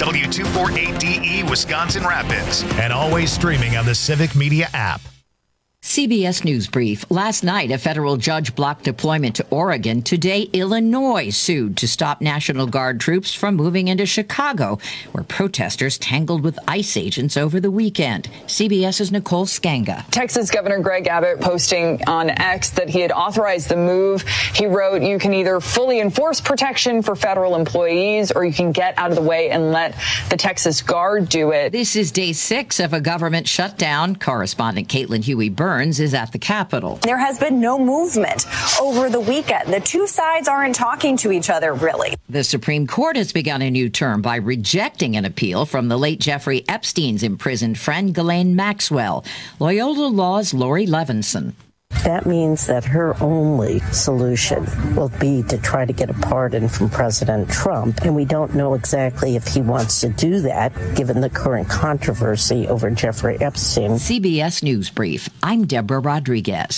W248DE Wisconsin Rapids, and always streaming on the Civic Media app. CBS News Brief. Last night, a federal judge blocked deployment to Oregon. Today, Illinois sued to stop National Guard troops from moving into Chicago, where protesters tangled with ICE agents over the weekend. CBS's Nicole Skanga. Texas Governor Greg Abbott posting on X that he had authorized the move. He wrote, "You can either fully enforce protection for federal employees or you can get out of the way and let the Texas Guard do it." This is day 6 of a government shutdown. Correspondent Caitlin Huey-Burns is at the Capitol. There has been no movement over the weekend. The two sides aren't talking to each other, really. The Supreme Court has begun a new term by rejecting an appeal from the late Jeffrey Epstein's imprisoned friend, Ghislaine Maxwell. Loyola Law's Lori Levinson. That means that her only solution will be to try to get a pardon from President Trump. And we don't know exactly if he wants to do that, given the current controversy over Jeffrey Epstein. CBS News Brief. I'm Deborah Rodriguez.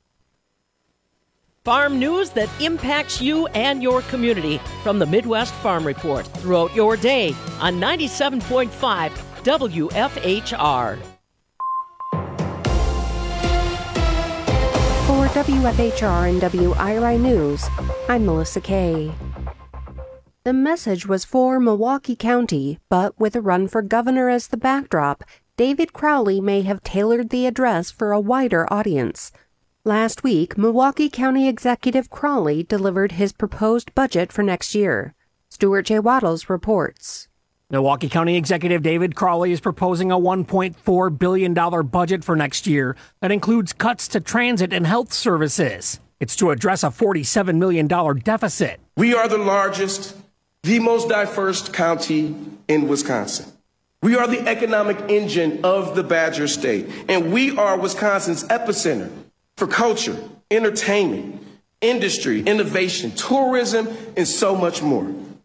Farm news that impacts you and your community from the Midwest Farm Report throughout your day on 97.5 WFHR. For WFHR and WIRI News, I'm Melissa Kay. The message was for Milwaukee County, but with a run for governor as the backdrop, David Crowley may have tailored the address for a wider audience. Last week, Milwaukee County Executive Crowley delivered his proposed budget for next year. Stuart J. Waddles reports. Milwaukee County Executive David Crowley is proposing a $1.4 billion budget for next year that includes cuts to transit and health services. It's to address a $47 million deficit. We are the largest, the most diverse county in Wisconsin. We are the economic engine of the Badger State, and we are Wisconsin's epicenter for culture, entertainment, industry, innovation, tourism, and so much more.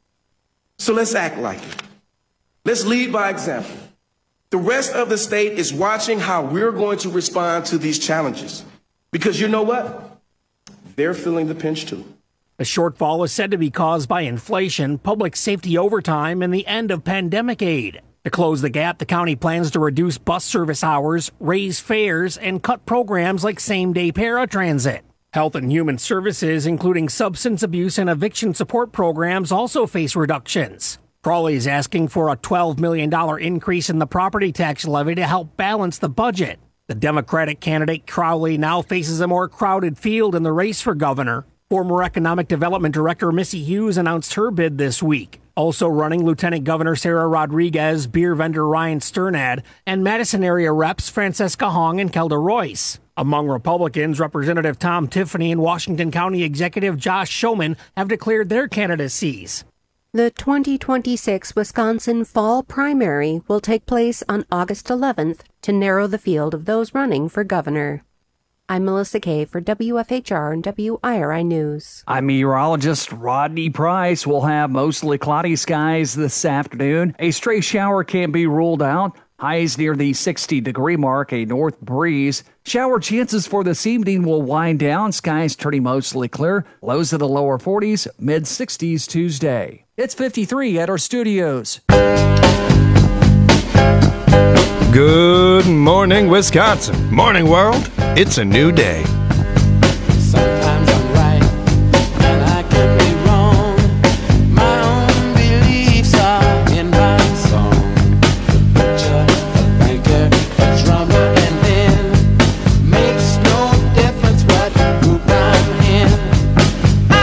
So let's act like it. Let's lead by example. The rest of the state is watching how we're going to respond to these challenges. Because you know what? They're feeling the pinch too. The shortfall is said to be caused by inflation, public safety overtime, and the end of pandemic aid. To close the gap, the county plans to reduce bus service hours, raise fares, and cut programs like same-day paratransit. Health and Human Services, including substance abuse and eviction support programs, also face reductions. Crowley is asking for a $12 million increase in the property tax levy to help balance the budget. The Democratic candidate Crowley now faces a more crowded field in the race for governor. Former Economic Development Director Missy Hughes announced her bid this week. Also running Lieutenant Governor Sarah Rodriguez, beer vendor Ryan Sternad, and Madison area reps Francesca Hong and Kelda Royce. Among Republicans, Representative Tom Tiffany and Washington County Executive Josh Schoeman have declared their candidacies. The 2026 Wisconsin Fall Primary will take place on August 11th to narrow the field of those running for governor. I'm Melissa Kay for WFHR and WIRI News. I'm meteorologist Rodney Price. We'll have mostly cloudy skies this afternoon. A stray shower can be ruled out. Highs near the 60-degree mark, a north breeze. Shower chances for this evening will wind down. Skies turning mostly clear. Lows to the lower 40s, mid-60s Tuesday. It's 53 at our studios. Good morning, Wisconsin. Morning, world. It's a new day. Sometimes I'm right, and I can be wrong. My own beliefs are in my song. The butcher, a banker, a drummer, and then makes no difference what group I'm in. I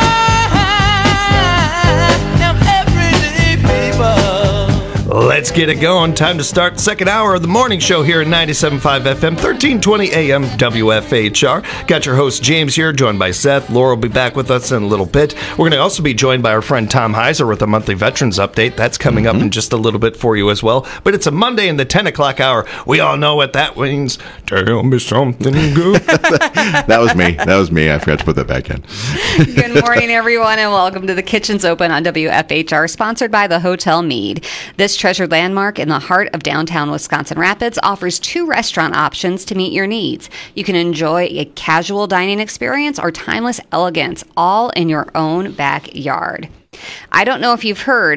am everyday people. Let's get it going. Time to start the second hour of the morning show here at 97.5 FM, 1320 AM WFHR. Got your host James here, joined by Seth. Laura will be back with us in a little bit. We're going to also be joined by our friend Tom Heiser with a monthly Veterans Update. That's coming up in just a little bit for you as well. But it's a Monday in the 10 o'clock hour. We all know what that means. Tell me something good. That was me. I forgot to put that back in. Good morning, everyone, and welcome to The Kitchen's Open on WFHR, sponsored by the Hotel Mead. This treasured landmark in the heart of downtown Wisconsin Rapids offers 2 restaurant options to meet your needs. You can enjoy a casual dining experience or timeless elegance, all in your own backyard. I don't know if you've heard,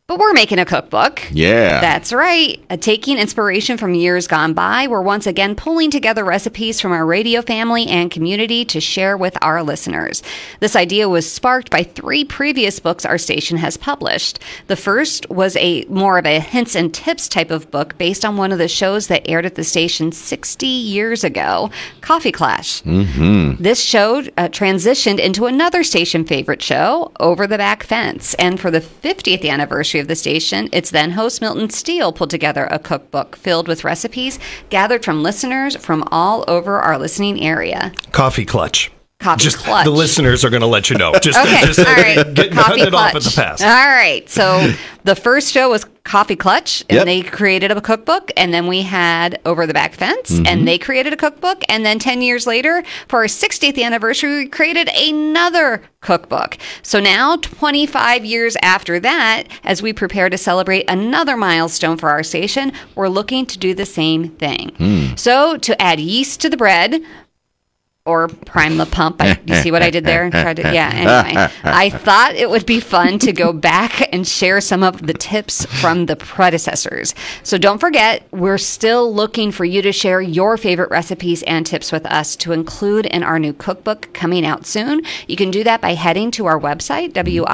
But we're making a cookbook. Yeah. That's right. Taking inspiration from years gone by, we're once again pulling together recipes from our radio family and community to share with our listeners. This idea was sparked by 3 previous books our station has published. The first was more of a hints and tips type of book based on one of the shows that aired at the station 60 years ago, Coffee Clash. Mm-hmm. This show transitioned into another station favorite show, Over the Back Fence. And for the 50th anniversary of the station, its then host Milton Steele pulled together a cookbook filled with recipes gathered from listeners from all over our listening area. Coffee Clutch. Coffee Clutch. The listeners are going to let you know. Just, okay. just all right. cut it off at the pass. All right. So the first show was Coffee Clutch, and Yep. they created a cookbook. And then we had Over the Back Fence, and they created a cookbook. And then 10 years later, for our 60th anniversary, we created another cookbook. So now, 25 years after that, as we prepare to celebrate another milestone for our station, we're looking to do the same thing. So to add yeast to the bread, or prime the pump. You see what I did there? Anyway, I thought it would be fun to go back and share some of the tips from the predecessors. So don't forget, we're still looking for you to share your favorite recipes and tips with us to include in our new cookbook coming out soon. You can do that by heading to our website,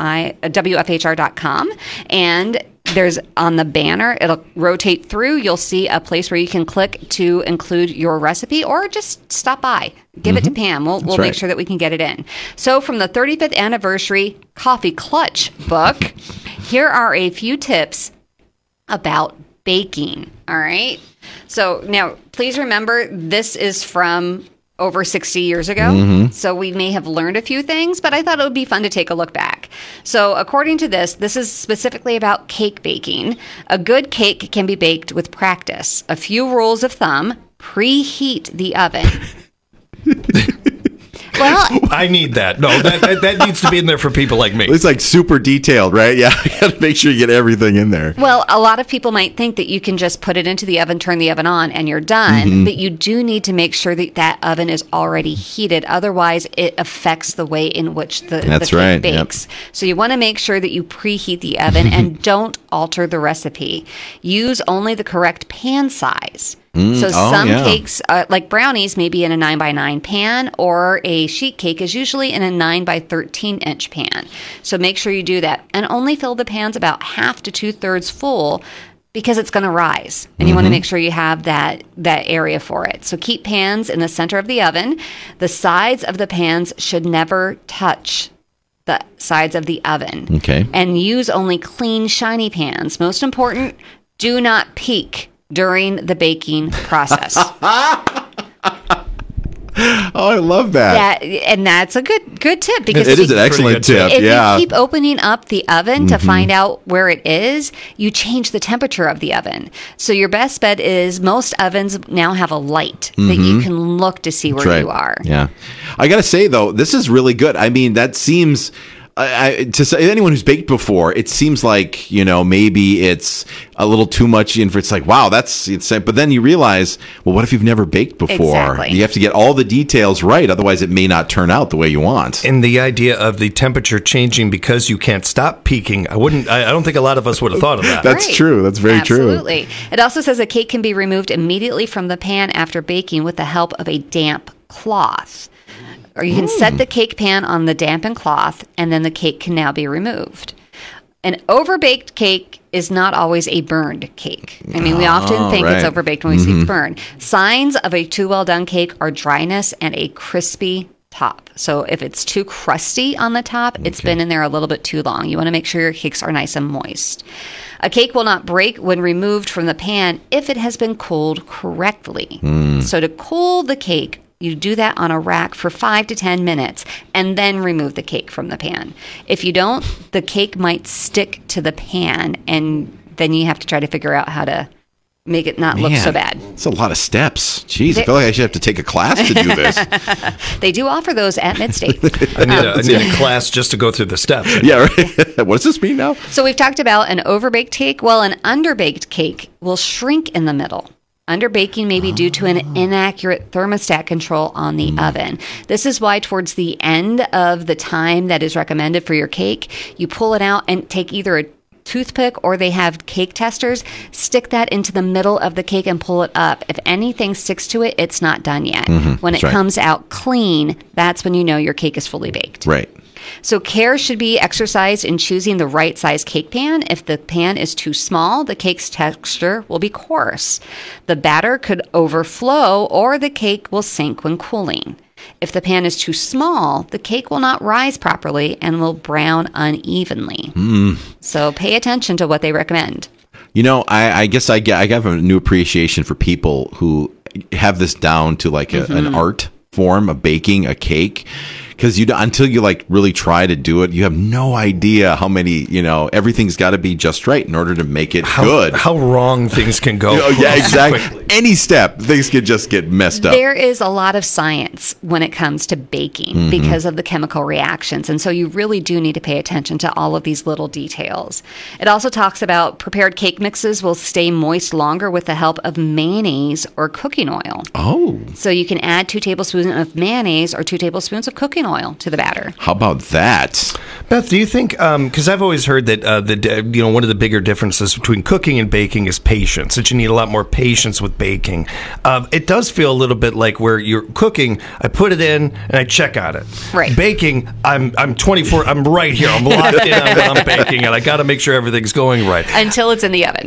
WFHR.com, and there's on the banner, it'll rotate through. You'll see a place where you can click to include your recipe or just stop by. Give it to Pam. We'll right. make sure that we can get it in. So from the 35th anniversary Coffee Clutch book, here are a few tips about baking. All right. So now please remember this is from over 60 years ago. So we may have learned a few things, but I thought it would be fun to take a look back. So according to this is specifically about cake baking. A good cake can be baked with practice. A few rules of thumb: preheat the oven. Well, I need that. No, that needs to be in there for people like me. It's like super detailed, right? Yeah, you got to make sure you get everything in there. well, a lot of people might think that you can just put it into the oven, turn the oven on, and you're done. But you do need to make sure that that oven is already heated. Otherwise, it affects the way in which the That's cake right, bakes. So you want to make sure that you preheat the oven and don't alter the recipe. Use only the correct pan size. So some cakes, like brownies, may be in a 9x9 pan, or a sheet cake is usually in a 9x13-inch pan. So make sure you do that. And only fill the pans about half to 2/3 full, because it's going to rise. And you want to make sure you have that area for it. So keep pans in the center of the oven. The sides of the pans should never touch the sides of the oven. Okay. And use only clean, shiny pans. Most important, do not peek during the baking process. Oh, I love that. And that's a good tip, because It is an excellent tip. if Yeah. you keep opening up the oven to find out where it is, you change the temperature of the oven. So your best bet is most ovens now have a light that you can look to see where you are. Yeah. I got to say, though, this is really good. I mean, that seems... to say, anyone who's baked before, it seems like, maybe it's a little too much. It's like, wow, that's insane. But then you realize, well, what if you've never baked before? Exactly. You have to get all the details right. Otherwise, it may not turn out the way you want. And the idea of the temperature changing because you can't stop peaking, I don't think a lot of us would have thought of that. That's Right. true. That's very true. Absolutely. It also says a cake can be removed immediately from the pan after baking with the help of a damp cloth. Or you can set the cake pan on the dampened cloth, and then the cake can now be removed. An overbaked cake is not always a burned cake. I mean, we often think it's overbaked when we see it's burned. Signs of a too well done cake are dryness and a crispy top. So if it's too crusty on the top, it's been in there a little bit too long. You want to make sure your cakes are nice and moist. A cake will not break when removed from the pan if it has been cooled correctly. So to cool the cake, you do that on a rack for 5 to 10 minutes and then remove the cake from the pan. If you don't, the cake might stick to the pan, and then you have to try to figure out how to make it not look so bad. It's a lot of steps. Jeez, I feel like I should have to take a class to do this. They do offer those at Midstate. I need a class just to go through the steps. Yeah, right. What does this mean now? So we've talked about an overbaked cake. Well, an underbaked cake will shrink in the middle. Underbaking may be due to an inaccurate thermostat control on the oven. This is why towards the end of the time that is recommended for your cake, you pull it out and take either a toothpick or they have cake testers, stick that into the middle of the cake and pull it up. If anything sticks to it, it's not done yet. When it comes out clean, that's when you know your cake is fully baked. Right. So care should be exercised in choosing the right size cake pan. If the pan is too small, the cake's texture will be coarse. The batter could overflow or the cake will sink when cooling. If the pan is too small, the cake will not rise properly and will brown unevenly. So pay attention to what they recommend. You know, I guess I have a new appreciation for people who have this down to like an art form of baking a cake. Because until you like really try to do it, you have no idea how many, everything's got to be just right in order to make it good. How wrong things can go. Yeah, exactly. Any step, things could just get messed up. There is a lot of science when it comes to baking because of the chemical reactions. And so you really do need to pay attention to all of these little details. It also talks about prepared cake mixes will stay moist longer with the help of mayonnaise or cooking oil. Oh. So you can add 2 tablespoons of mayonnaise or 2 tablespoons of cooking oil to the batter. How about that? Beth, do you think, because I've always heard that one of the bigger differences between cooking and baking is patience, that you need a lot more patience with baking. It does feel a little bit like where you're cooking, I put it in and I check on it. Right. Baking, I'm 24, I'm right here, I'm locked in on what I'm baking, and I got to make sure everything's going right. Until it's in the oven.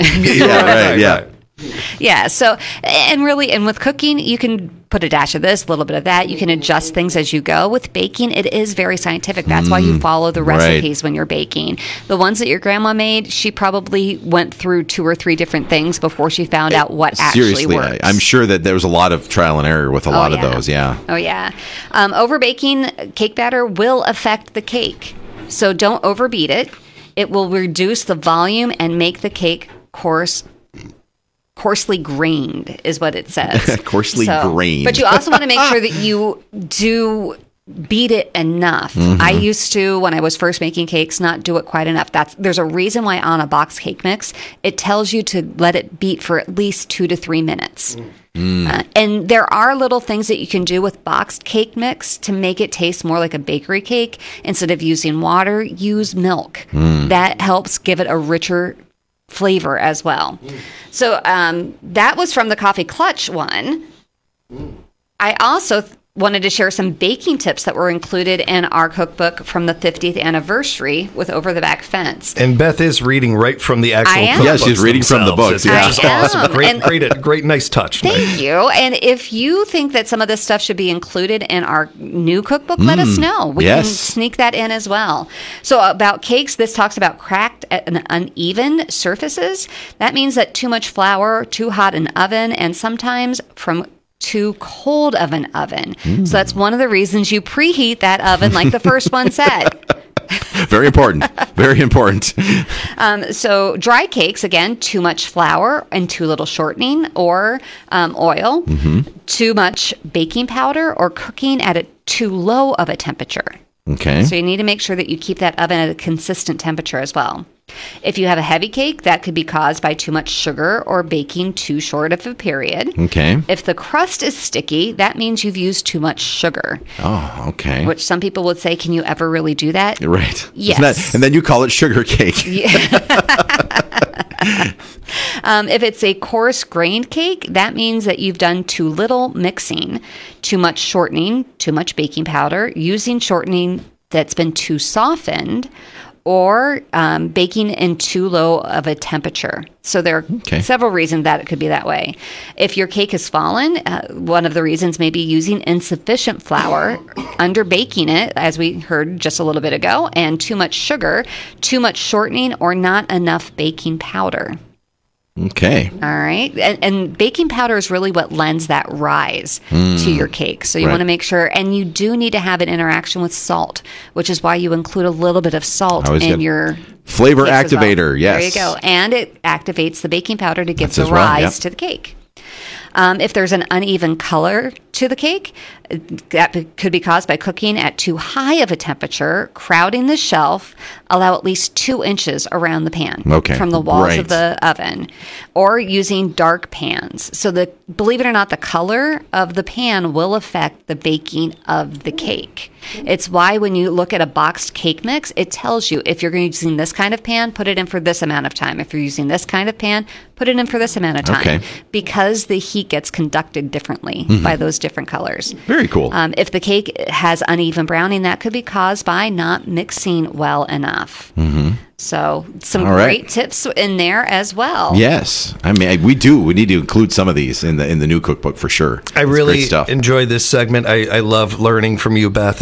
Right. Yeah. So, and with cooking, you can put a dash of this, a little bit of that. You can adjust things as you go. With baking, it is very scientific. That's why you follow the recipes when you're baking. The ones that your grandma made, she probably went through 2 or 3 different things before she found out what actually works. I'm sure that there was a lot of trial and error with a lot of those. Yeah. Oh, yeah. Over baking, cake batter will affect the cake. So don't overbeat it. It will reduce the volume and make the cake coarsely grained is what it says. Coarsely grained. But you also want to make sure that you do beat it enough. I used to, when I was first making cakes, not do it quite enough. There's a reason why on a box cake mix, it tells you to let it beat for at least 2 to 3 minutes. And there are little things that you can do with boxed cake mix to make it taste more like a bakery cake. Instead of using water, use milk. That helps give it a richer flavor as well. So that was from the Coffee Clutch one. I also wanted to share some baking tips that were included in our cookbook from the 50th anniversary with Over the Back Fence. And Beth is reading right from the actual cookbooks. Yeah, she's reading from the books. Which is awesome. Great, nice touch. Thank you. And if you think that some of this stuff should be included in our new cookbook, let us know. We can sneak that in as well. So about cakes, this talks about cracked and uneven surfaces. That means that too much flour, too hot an oven, and sometimes from too cold of an oven. So that's one of the reasons you preheat that oven like the first one said. Very important. Very important. So dry cakes, again, too much flour and too little shortening or oil, too much baking powder or cooking at a too low of a temperature. Okay. So you need to make sure that you keep that oven at a consistent temperature as well. If you have a heavy cake, that could be caused by too much sugar or baking too short of a period. Okay. If the crust is sticky, that means you've used too much sugar. Oh, okay. Which some people would say, can you ever really do that? Right. Yes. And then you call it sugar cake. If it's a coarse grained cake, that means that you've done too little mixing, too much shortening, too much baking powder, using shortening that's been too softened, or baking in too low of a temperature. So there are several reasons that it could be that way. If your cake has fallen, one of the reasons may be using insufficient flour, under baking it, as we heard just a little bit ago, and too much sugar, too much shortening, or not enough baking powder. Okay. All right. And baking powder is really what lends that rise to your cake. So you want to make sure, and you do need to have an interaction with salt, which is why you include a little bit of salt in your flavor activator. Well. Yes. There you go. And it activates the baking powder to give the rise to the cake. If there's an uneven color to the cake. That could be caused by cooking at too high of a temperature, crowding the shelf, allow at least 2 inches around the pan from the walls of the oven, or using dark pans. So believe it or not, the color of the pan will affect the baking of the cake. It's why when you look at a boxed cake mix, it tells you if you're using this kind of pan, put it in for this amount of time. If you're using this kind of pan, put it in for this amount of time. Because the heat gets conducted differently by those different colors. Very cool. If the cake has uneven browning, that could be caused by not mixing well enough. So some great tips in there as well. Yes, I mean we need to include some of these in the new cookbook for sure. I really enjoy this segment. I love learning from you, Beth.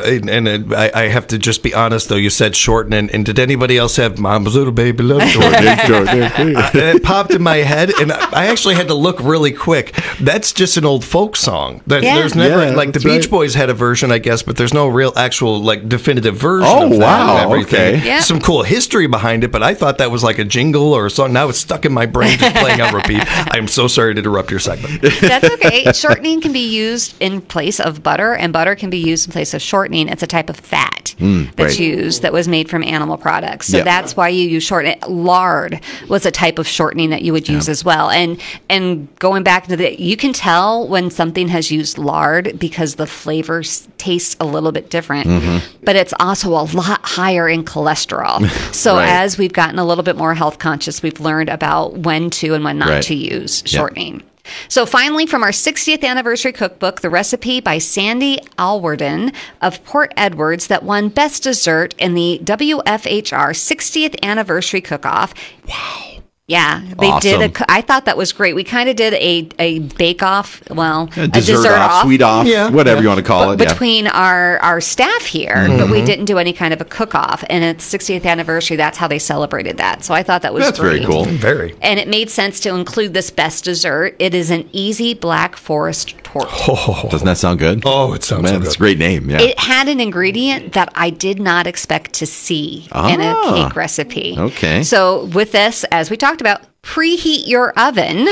I have to just be honest though. You said shortening, and did anybody else have "Mom's Little Baby Love Shortening"? It popped in my head, and I actually had to look really quick. That's just an old folk song. There's never the Beach Boys had a version, I guess, but there's no real actual definitive version. Oh, of that wow! And everything. Okay, some cool history behind it, but I thought that was like a jingle or a song. Now it's stuck in my brain, just playing on repeat. I'm so sorry to interrupt your segment. That's okay. Shortening can be used in place of butter, and butter can be used in place of shortening. It's a type of fat that's used that was made from animal products. So that's why you use shortening. Lard was a type of shortening that you would use as well. And going back to you can tell when something has used lard because the flavor tastes a little bit different, but it's also a lot higher in cholesterol. So as we've gotten a little bit more health conscious, we've learned about when to and when not to use shortening. So finally, from our 60th anniversary cookbook, the recipe by Sandy Alwarden of Port Edwards that won Best Dessert in the WFHR 60th Anniversary Cook-Off. Wow. Yeah, they did. I thought that was great. We kind of did a bake-off, a dessert off, sweet off, whatever you want to call it. Between our staff here, but we didn't do any kind of a cook-off. And it's 60th anniversary, that's how they celebrated that. So I thought that was great. Very cool. Very. And it made sense to include this best dessert. It is an easy Black Forest torte. Doesn't that sound good? Oh, it sounds so good. It's a great name. Yeah. It had an ingredient that I did not expect to see in a cake recipe. Okay. So with this, as we talked about, preheat your oven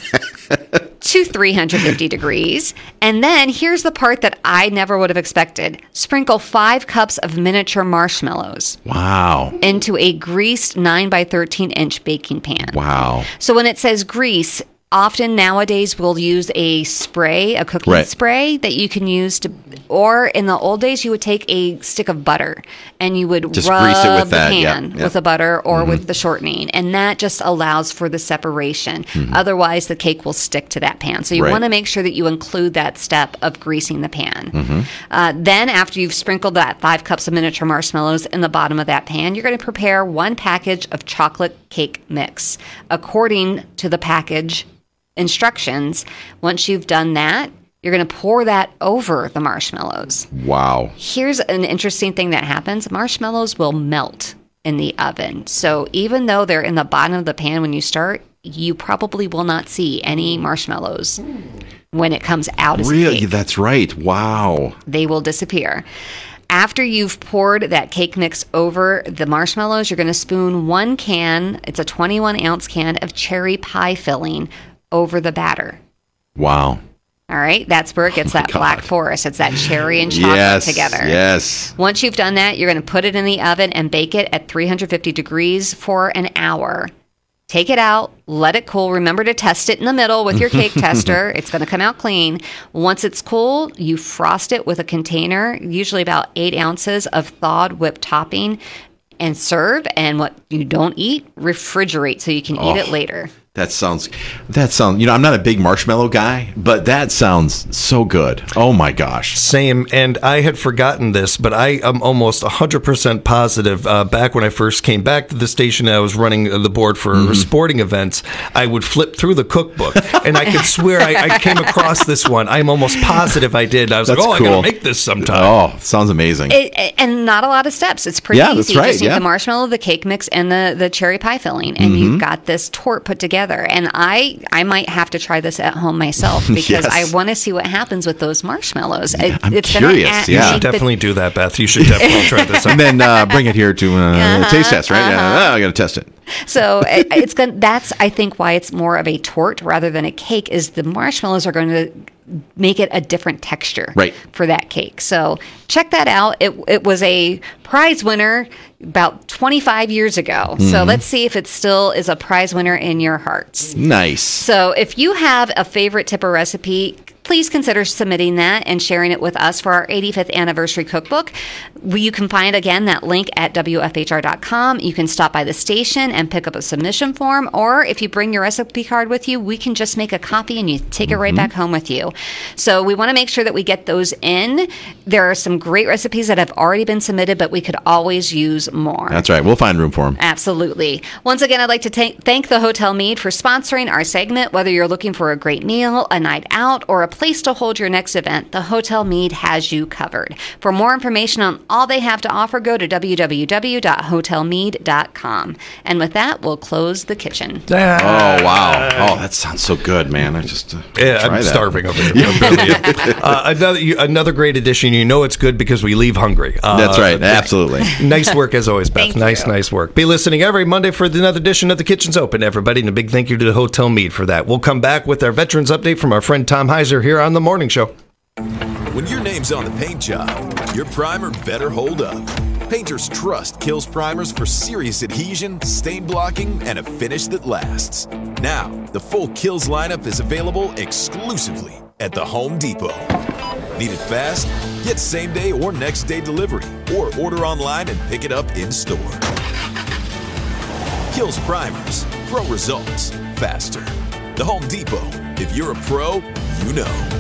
to 350 degrees. And then here's the part that I never would have expected. Sprinkle 5 cups of miniature marshmallows. Wow. Into a greased 9 by 13 inch baking pan. Wow. So when it says grease, often nowadays we'll use a spray, a cooking spray that you can use to, or in the old days you would take a stick of butter and you would just rub grease it with the that. pan with the butter or with the shortening, and that just allows for the separation. Otherwise the cake will stick to that pan. So you want to make sure that you include that step of greasing the pan. Then after you've sprinkled that 5 cups of miniature marshmallows in the bottom of that pan, you're going to prepare 1 package of chocolate cake mix according to the package instructions. Once you've done that, you're going to pour that over the marshmallows. Wow. Here's an interesting thing that happens. Marshmallows will melt in the oven. So even though they're in the bottom of the pan when you start, you probably will not see any marshmallows when it comes out as a cake. That's right. Wow. They will disappear. After you've poured that cake mix over the marshmallows, you're going to spoon 1 can, it's a 21-ounce can of cherry pie filling over the batter. Wow. All right, that's where it gets that Black Forest. It's that cherry and chocolate together. Yes. Once you've done that, you're going to put it in the oven and bake it at 350 degrees for an hour. Take it out, let it cool. Remember to test it in the middle with your cake tester. It's going to come out clean. Once it's cool, you frost it with a container, usually about 8 ounces of thawed whipped topping, and serve. And what you don't eat, refrigerate so you can eat it later. That sounds, I'm not a big marshmallow guy, but that sounds so good. Oh my gosh. Same. And I had forgotten this, but I am almost 100% positive. Back when I first came back to the station, I was running the board for sporting events. I would flip through the cookbook and I could swear I came across this one. I'm almost positive I did. I was like, I got to make this sometime. Oh, sounds amazing. And not a lot of steps. It's pretty easy. That's right. You just need the marshmallow, the cake mix, and the cherry pie filling. And you've got this torte put together. And I might have to try this at home myself because I want to see what happens with those marshmallows. I'm curious. You should definitely do that, Beth. You should definitely try this. And then bring it here to taste test, right? I got to test it. So that's, I think, why it's more of a torte rather than a cake, is the marshmallows are going to make it a different texture for that cake. So check that out. It was a prize winner about 25 years ago. So let's see if it still is a prize winner in your hearts. Nice. So if you have a favorite Tipper recipe, please consider submitting that and sharing it with us for our 85th anniversary cookbook. You can find, again, that link at WFHR.com. You can stop by the station and pick up a submission form, or if you bring your recipe card with you, we can just make a copy and you take it right back home with you. So we want to make sure that we get those in. There are some great recipes that have already been submitted, but we could always use more. That's right. We'll find room for them. Absolutely. Once again, I'd like to thank the Hotel Mead for sponsoring our segment. Whether you're looking for a great meal, a night out, or a place to hold your next event, the Hotel Mead has you covered. For more information on all they have to offer, go to www.hotelmead.com. And with that, we'll close the kitchen. Oh, wow. Oh, that sounds so good, man. I just I'm starving over here. Another great addition. You know it's good because we leave hungry. That's right. Absolutely. Nice work as always, Beth. Nice work. Be listening every Monday for another edition of The Kitchen's Open, everybody. And a big thank you to the Hotel Mead for that. We'll come back with our veterans update from our friend Tom Heiser here on The Morning Show. When your name's on the paint job, your primer better hold up. Painters trust Kills primers for serious adhesion, stain blocking, and a finish that lasts. Now, the full Kills lineup is available exclusively at the Home Depot. Need it fast? Get same day or next day delivery, or order online and pick it up in store. Kills primers. Pro results faster. The Home Depot. If you're a pro, you know.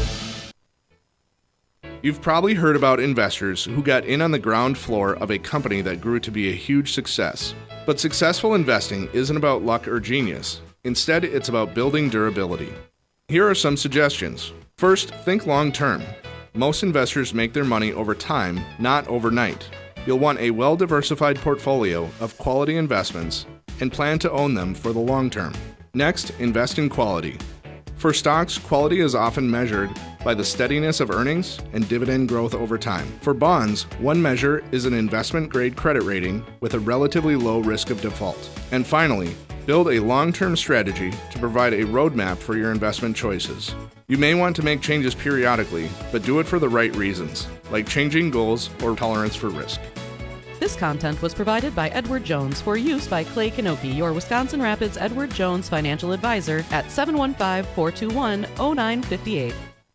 You've probably heard about investors who got in on the ground floor of a company that grew to be a huge success. But successful investing isn't about luck or genius. Instead, it's about building durability. Here are some suggestions. First, think long term. Most investors make their money over time, not overnight. You'll want a well-diversified portfolio of quality investments and plan to own them for the long term. Next, invest in quality. For stocks, quality is often measured by the steadiness of earnings and dividend growth over time. For bonds, one measure is an investment-grade credit rating with a relatively low risk of default. And finally, build a long-term strategy to provide a roadmap for your investment choices. You may want to make changes periodically, but do it for the right reasons, like changing goals or tolerance for risk. This content was provided by Edward Jones for use by Clay Kanoki, your Wisconsin Rapids Edward Jones financial advisor at 715-421-0958.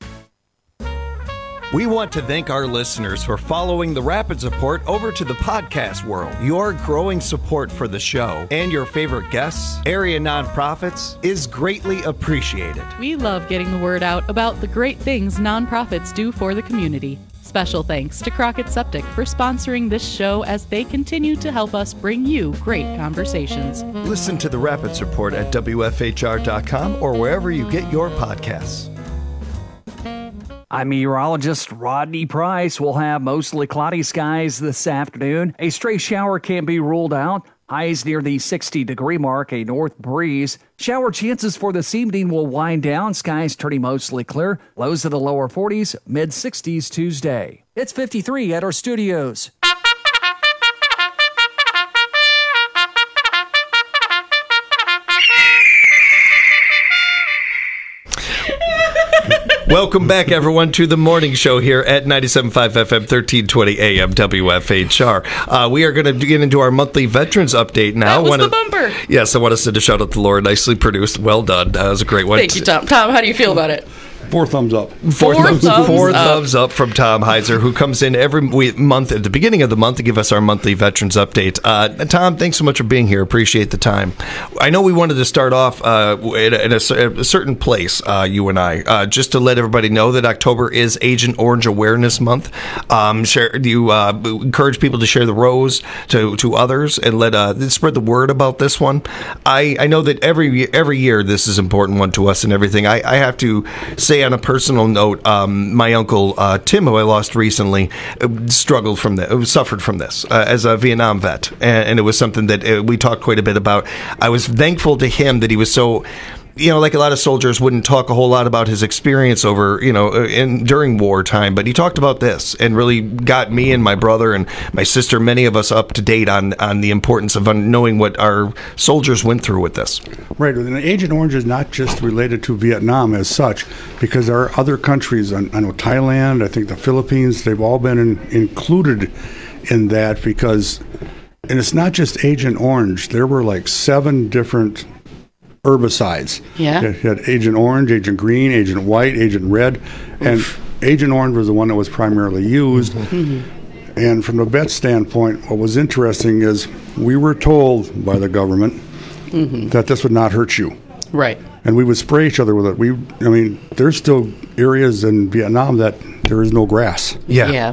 We want to thank our listeners for following the Rapids Report over to the podcast world. Your growing support for the show and your favorite guests, area nonprofits, is greatly appreciated. We love getting the word out about the great things nonprofits do for the community. Special thanks to Crockett Septic for sponsoring this show as they continue to help us bring you great conversations. Listen to the Rapids Report at WFHR.com or wherever you get your podcasts. I'm meteorologist Rodney Price. We'll have mostly cloudy skies this afternoon. A stray shower can be ruled out. Highs near the 60-degree mark, a north breeze. Shower chances for this evening will wind down. Skies turning mostly clear. Lows to the lower 40s, mid-60s Tuesday. It's 53 at our studios. Welcome back, everyone, to the morning show here at 97.5 FM, 1320 AM, WFHR. We are going to get into our monthly veterans update now. That was the bumper. Yes, I want to send a shout out to Laura. Nicely produced. Well done. That was a great one. Thank you, Tom. Tom, how do you feel about it? 4 thumbs up. Four thumbs up from Tom Heiser, who comes in every month at the beginning of the month to give us our monthly veterans update. Tom, thanks so much for being here. Appreciate the time. I know we wanted to start off at a certain place, you and I, just to let everybody know that October is Agent Orange Awareness Month. You encourage people to share the rose to others and let spread the word about this one. I know that every year this is an important one to us and everything. I have to say, on a personal note, my uncle Tim, who I lost recently, suffered from this as a Vietnam vet, and it was something that we talked quite a bit about. I was thankful to him that he was so like a lot of soldiers wouldn't talk a whole lot about his experience over, during wartime, but he talked about this and really got me and my brother and my sister, many of us, up to date on the importance of knowing what our soldiers went through with this. Right. And Agent Orange is not just related to Vietnam as such, because there are other countries, I know Thailand, I think the Philippines, they've all been included in that because, and it's not just Agent Orange, there were like 7 different herbicides. Yeah. You had Agent Orange, Agent Green, Agent White, Agent Red, and Agent Orange was the one that was primarily used. And from the vet standpoint, what was interesting is we were told by the government that this would not hurt you. Right. And we would spray each other with it. There's still areas in Vietnam that there is no grass. Yeah.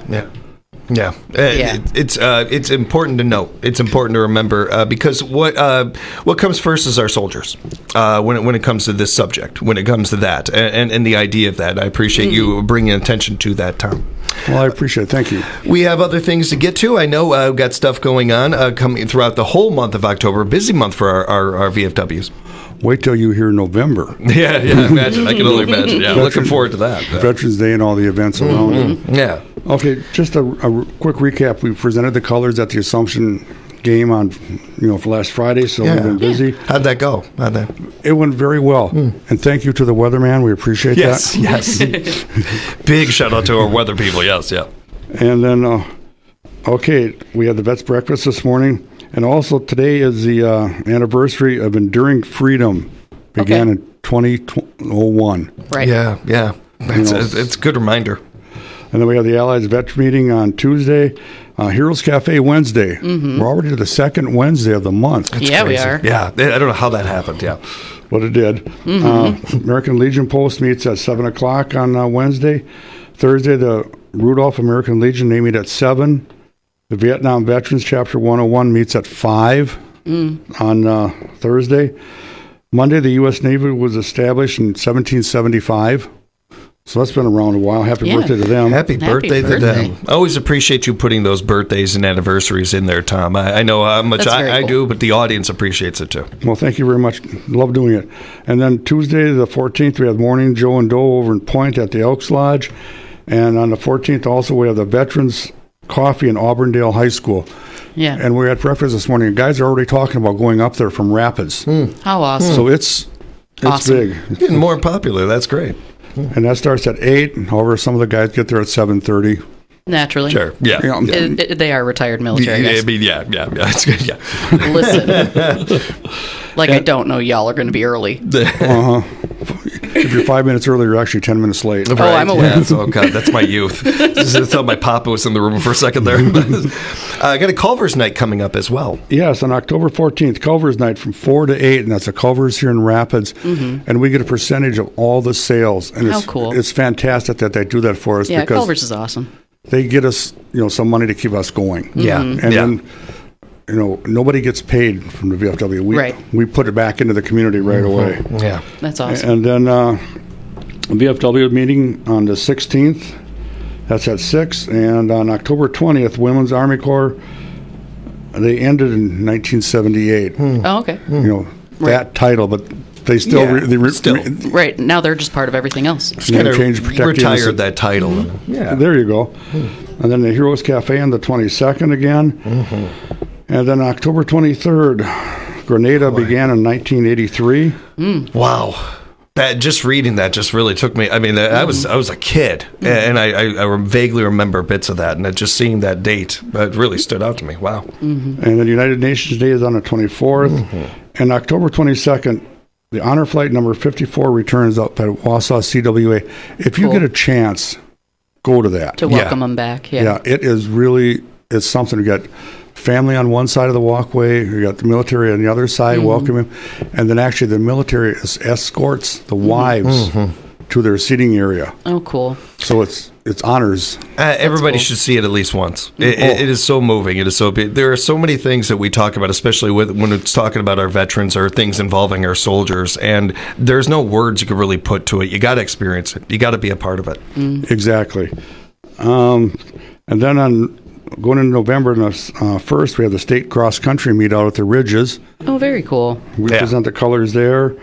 It's important to note. It's important to remember because what comes first is our soldiers when it comes to this subject, when it comes to that, and the idea of that. I appreciate you bringing attention to that, Tom. Well, I appreciate it. Thank you. We have other things to get to. I know we've got stuff going on coming throughout the whole month of October. Busy month for our VFWs. Wait till you hear November. Yeah, imagine. I can only imagine. Yeah, looking forward to that. Veterans Day and all the events around it. Yeah. Okay, just a quick recap. We presented the colors at the Assumption game on, for last Friday, so we've been busy. How'd that go? It went very well. And thank you to the weatherman. We appreciate that. Yes. Big shout out to our weather people. Yes, yeah. And then, we had the Vets Breakfast this morning. And also today is the anniversary of Enduring Freedom. Began in 2001. Right. Yeah. It's a good reminder. And then we have the Allies Vets meeting on Tuesday. Heroes Cafe Wednesday. We're already to the second Wednesday of the month. That's crazy. We are. Yeah, I don't know how that happened. Yeah. But it did. American Legion Post meets at 7 o'clock on Wednesday. Thursday, the Rudolph American Legion, they meet at 7. The Vietnam Veterans Chapter 101 meets at 5 on Thursday. Monday, the U.S. Navy was established in 1775. So that's been around a while. Happy birthday to them. Happy birthday to them. I always appreciate you putting those birthdays and anniversaries in there, Tom. I know how much I do, but the audience appreciates it too. Well, thank you very much. Love doing it. And then Tuesday, the 14th, we have Morning Joe and Doe over in Point at the Elks Lodge. And on the 14th, also, we have the Veterans Coffee in Auburndale High School. Yeah. And we had breakfast this morning. Guys are already talking about going up there from Rapids. How awesome. So it's awesome. Big. It's getting more popular. That's great. And that starts at 8. However, some of the guys get there at 7:30. Naturally. Sure. Yeah. They are retired military guys. Yeah. It's good. Yeah. Listen. I don't know y'all are going to be early. If you're 5 minutes early, you're actually 10 minutes late. Right. I'm aware. God, that's my youth. Just thought my papa was in the room for a second there. I got a Culver's night coming up as well. Yes, on October 14th, Culver's night from 4 to 8, and that's a Culver's here in Rapids. And we get a percentage of all the sales. And How cool. It's fantastic that they do that for us. Yeah, because Culver's is awesome. They get us, some money to keep us going. Yeah. And then, nobody gets paid from the VFW. We put it back into the community right away. Yeah. That's awesome. And then VFW meeting on the 16th. That's at 6. And on October 20th, Women's Army Corps, they ended in 1978. Oh, okay. That title, but they still... Right. Now they're just part of everything else. Retired that title. Yeah. There you go. And then the Heroes Cafe on the 22nd again. And then October 23rd, Grenada began in 1983. Wow. That just reading that just really took me. I mean, I was a kid, and I vaguely remember bits of that, and just seeing that date, it really stood out to me. Wow. And the United Nations Day is on the 24th, and October 22nd, the Honor Flight number 54 returns up at Wausau CWA. If you get a chance, go to that to welcome them back. Yeah, it is really something to get. Family on one side of the walkway, you got the military on the other side welcoming, and then actually the military escorts the wives to their seating area. Oh, cool! So it's honors. Everybody should see it at least once. It is so moving. It is so big. There are so many things that we talk about, especially when it's talking about our veterans or things involving our soldiers, and there's no words you can really put to it. You got to experience it. You got to be a part of it. Exactly. And then going into November 1st, we have the state cross-country meet out at the Ridges. Oh, very cool. We present the colors there.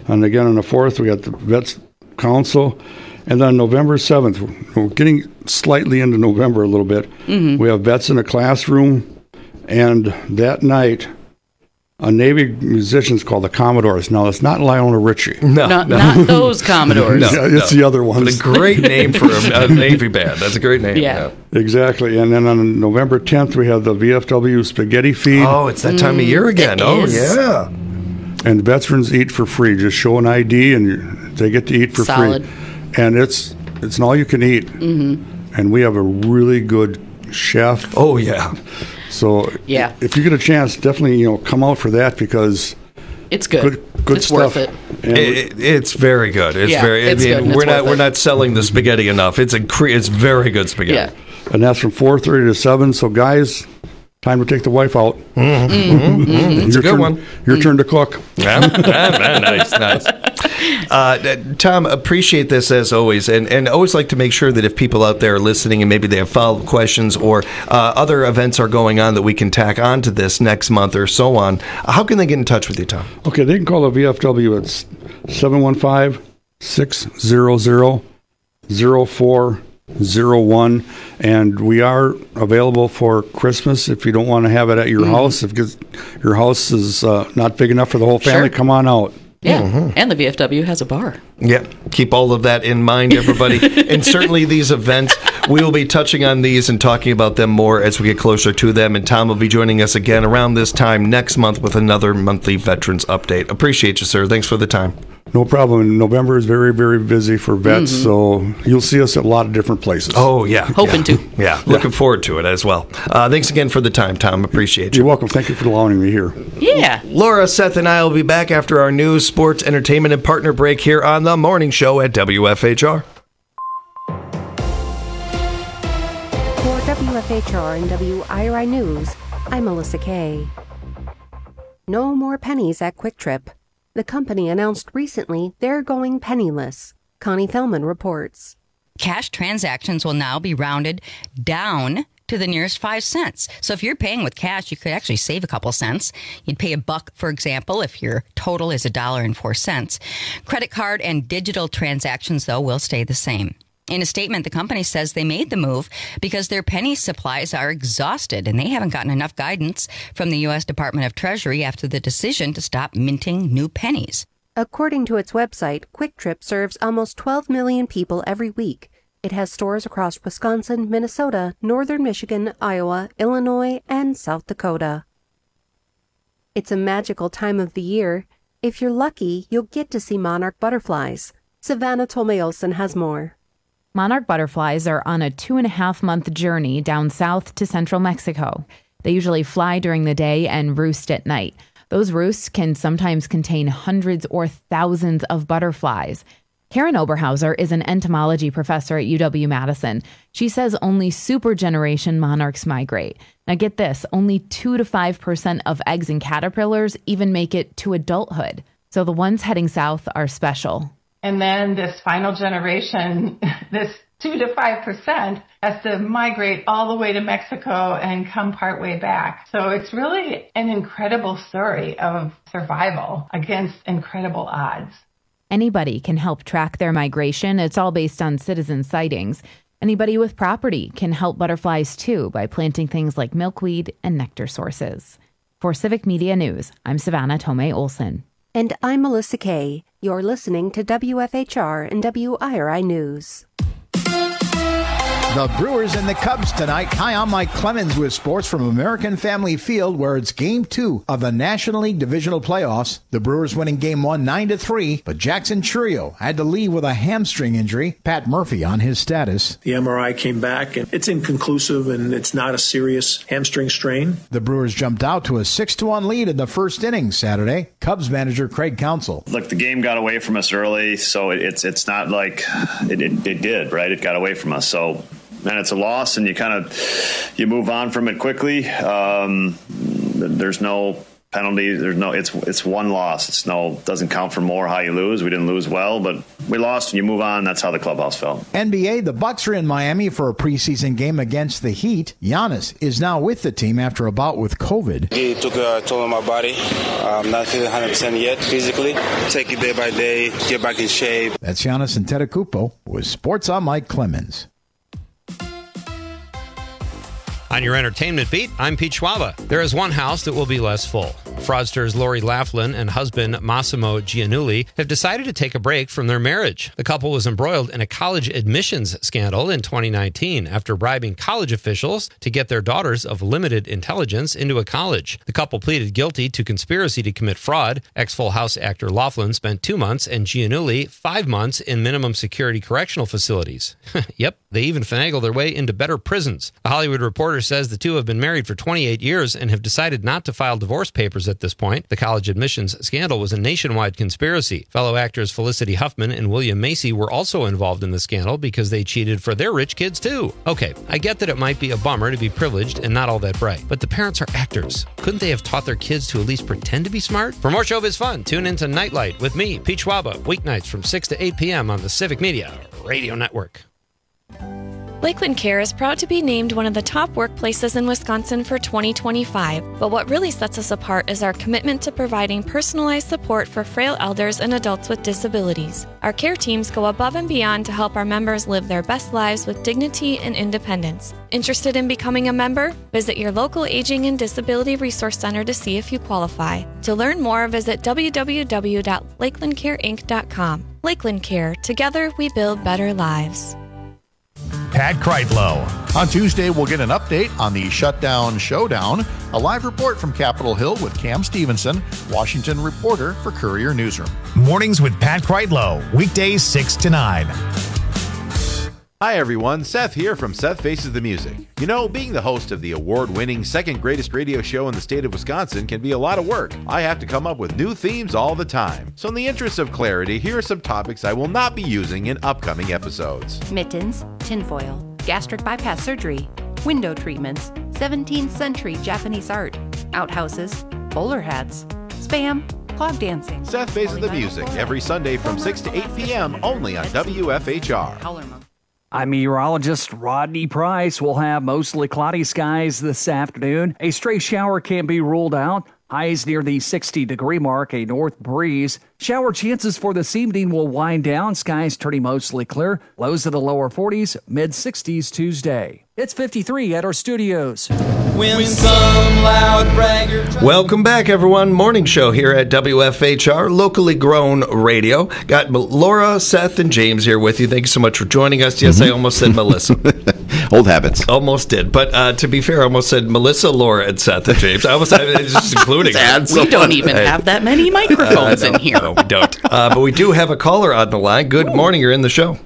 And again, on the 4th, we got the Vets Council. And then November 7th, we're getting slightly into November a little bit. We have Vets in the Classroom. And that night, a Navy musicians called the Commodores. Now, it's not Lionel Richie. Not those Commodores. It's the other ones. But a great name for a Navy band. That's a great name. Yeah. Exactly. And then on November 10th, we have the VFW Spaghetti Feed. Oh, it's that time of year again. Yeah. And veterans eat for free. Just show an ID, and they get to eat for Solid. free. And it's an all you can eat. And we have a really good chef. Oh, yeah. So if you get a chance, definitely come out for that because it's good. Good it's stuff. Worth it. It's very good. It's good. We're not selling the spaghetti enough. It's very good spaghetti. Yeah. And that's from 4:30 to 7. So guys, time to take the wife out. It's a good one. Your turn to cook. Nice. Tom, appreciate this as always, and always like to make sure that if people out there are listening and maybe they have follow-up questions or other events are going on that we can tack on to this next month or so on, how can they get in touch with you, Tom? Okay, they can call the VFW at 715-600-0401, and we are available for Christmas if you don't want to have it at your house. If your house is not big enough for the whole family, come on out. Yeah, and the VFW has a bar. Yeah, keep all of that in mind, everybody. And certainly these events, we will be touching on these and talking about them more as we get closer to them. And Tom will be joining us again around this time next month with another monthly Veterans Update. Appreciate you, sir. Thanks for the time. No problem. November is very, very busy for vets, so you'll see us at a lot of different places. Oh, yeah. Hoping to. Yeah, looking forward to it as well. Thanks again for the time, Tom. Appreciate you. You're welcome. Thank you for allowing me here. Yeah. Laura, Seth, and I will be back after our news, sports, entertainment, and partner break here on The Morning Show at WFHR. For WFHR and WIRI News, I'm Melissa Kay. No more pennies at Quick Trip. The company announced recently they're going penniless. Connie Fellman reports. Cash transactions will now be rounded down to the nearest 5 cents. So if you're paying with cash, you could actually save a couple cents. You'd pay $1, for example, if your total is $1.04. Credit card and digital transactions, though, will stay the same. In a statement, the company says they made the move because their penny supplies are exhausted and they haven't gotten enough guidance from the U.S. Department of Treasury after the decision to stop minting new pennies. According to its website, Quick Trip serves almost 12 million people every week. It has stores across Wisconsin, Minnesota, northern Michigan, Iowa, Illinois, and South Dakota. It's a magical time of the year. If you're lucky, you'll get to see monarch butterflies. Savannah Tolmay-Olsen has more. Monarch butterflies are on a 2.5-month journey down south to central Mexico. They usually fly during the day and roost at night. Those roosts can sometimes contain hundreds or thousands of butterflies. Karen Oberhauser is an entomology professor at UW-Madison. She says only supergeneration monarchs migrate. Now get this, only 2 to 5% of eggs and caterpillars even make it to adulthood. So the ones heading south are special. And then this final generation, this 2 to 5%, has to migrate all the way to Mexico and come partway back. So it's really an incredible story of survival against incredible odds. Anybody can help track their migration. It's all based on citizen sightings. Anybody with property can help butterflies too by planting things like milkweed and nectar sources. For Civic Media News, I'm Savannah Tolmay-Olsen. And I'm Melissa Kay. You're listening to WFHR and WIRI News. The Brewers and the Cubs tonight. Hi, I'm Mike Clemens with sports from American Family Field, where it's Game 2 of the National League Divisional Playoffs. The Brewers winning Game 1 9-3, but Jackson Churio had to leave with a hamstring injury. Pat Murphy on his status. The MRI came back, and it's inconclusive, and it's not a serious hamstring strain. The Brewers jumped out to a 6-1 lead in the first inning Saturday. Cubs manager Craig Counsell. Look, the game got away from us early, so it's not like it did, right? It got away from us, so... And it's a loss, and you move on from it quickly. There's no penalty. There's no. It's one loss. Doesn't count for more how you lose. We didn't lose well, but we lost, and you move on. That's how the clubhouse felt. NBA, the Bucks are in Miami for a preseason game against the Heat. Giannis is now with the team after a bout with COVID. He took a toll on my body. I'm not feeling 100% yet physically. Take it day by day, get back in shape. That's Giannis Antetokounmpo with Sports on Mike Clemens. On your entertainment beat, I'm Pete Schwaba. There is one house that will be less full. Fraudsters Lori Laughlin and husband Massimo Giannulli have decided to take a break from their marriage. The couple was embroiled in a college admissions scandal in 2019 after bribing college officials to get their daughters of limited intelligence into a college. The couple pleaded guilty to conspiracy to commit fraud. Ex-Full House actor Laughlin spent 2 months and Giannulli 5 months in minimum security correctional facilities. Yep, they even finagled their way into better prisons. The Hollywood Reporter says the two have been married for 28 years and have decided not to file divorce papers at this point. The college admissions scandal was a nationwide conspiracy. Fellow actors Felicity Huffman and William Macy were also involved in the scandal because they cheated for their rich kids too. Okay, I get that it might be a bummer to be privileged and not all that bright, but the parents are actors. Couldn't they have taught their kids to at least pretend to be smart? For more Showbiz fun, tune into Nightlight with me, Pete Schwaba, weeknights from 6 to 8 p.m. on the Civic Media Radio Network. Lakeland Care is proud to be named one of the top workplaces in Wisconsin for 2025, but what really sets us apart is our commitment to providing personalized support for frail elders and adults with disabilities. Our care teams go above and beyond to help our members live their best lives with dignity and independence. Interested in becoming a member? Visit your local Aging and Disability Resource Center to see if you qualify. To learn more, visit www.lakelandcareinc.com. Lakeland Care. Together, we build better lives. Pat Kreitlow. On Tuesday, we'll get an update on the shutdown showdown, a live report from Capitol Hill with Cam Stevenson, Washington reporter for Courier Newsroom. Mornings with Pat Kreitlow, weekdays 6 to 9. Hi everyone, Seth here from Seth Faces the Music. You know, being the host of the award-winning second greatest radio show in the state of Wisconsin can be a lot of work. I have to come up with new themes all the time. So in the interest of clarity, here are some topics I will not be using in upcoming episodes. Mittens, tinfoil, gastric bypass surgery, window treatments, 17th century Japanese art, outhouses, bowler hats, spam, clog dancing. Seth Faces the Music every Sunday from 6 to 8 p.m. only on WFHR. I'm meteorologist Rodney Price. We'll have mostly cloudy skies this afternoon. A stray shower can be ruled out. Highs near the 60-degree mark, a north breeze. Shower chances for this evening will wind down. Skies turning mostly clear. Lows in the lower 40s, mid-60s Tuesday. It's 53 at our studios. When some loud bragger... Welcome back, everyone. Morning show here at WFHR, locally grown radio. Got Laura, Seth, and James here with you. Thank you so much for joining us. Yes, I almost said Melissa. Old habits. Almost did. But to be fair, I almost said Melissa, Laura, and Seth, and James. I almost just including We don't even have that many microphones in here. No, we don't. But we do have a caller on the line. Good morning. You're in the show.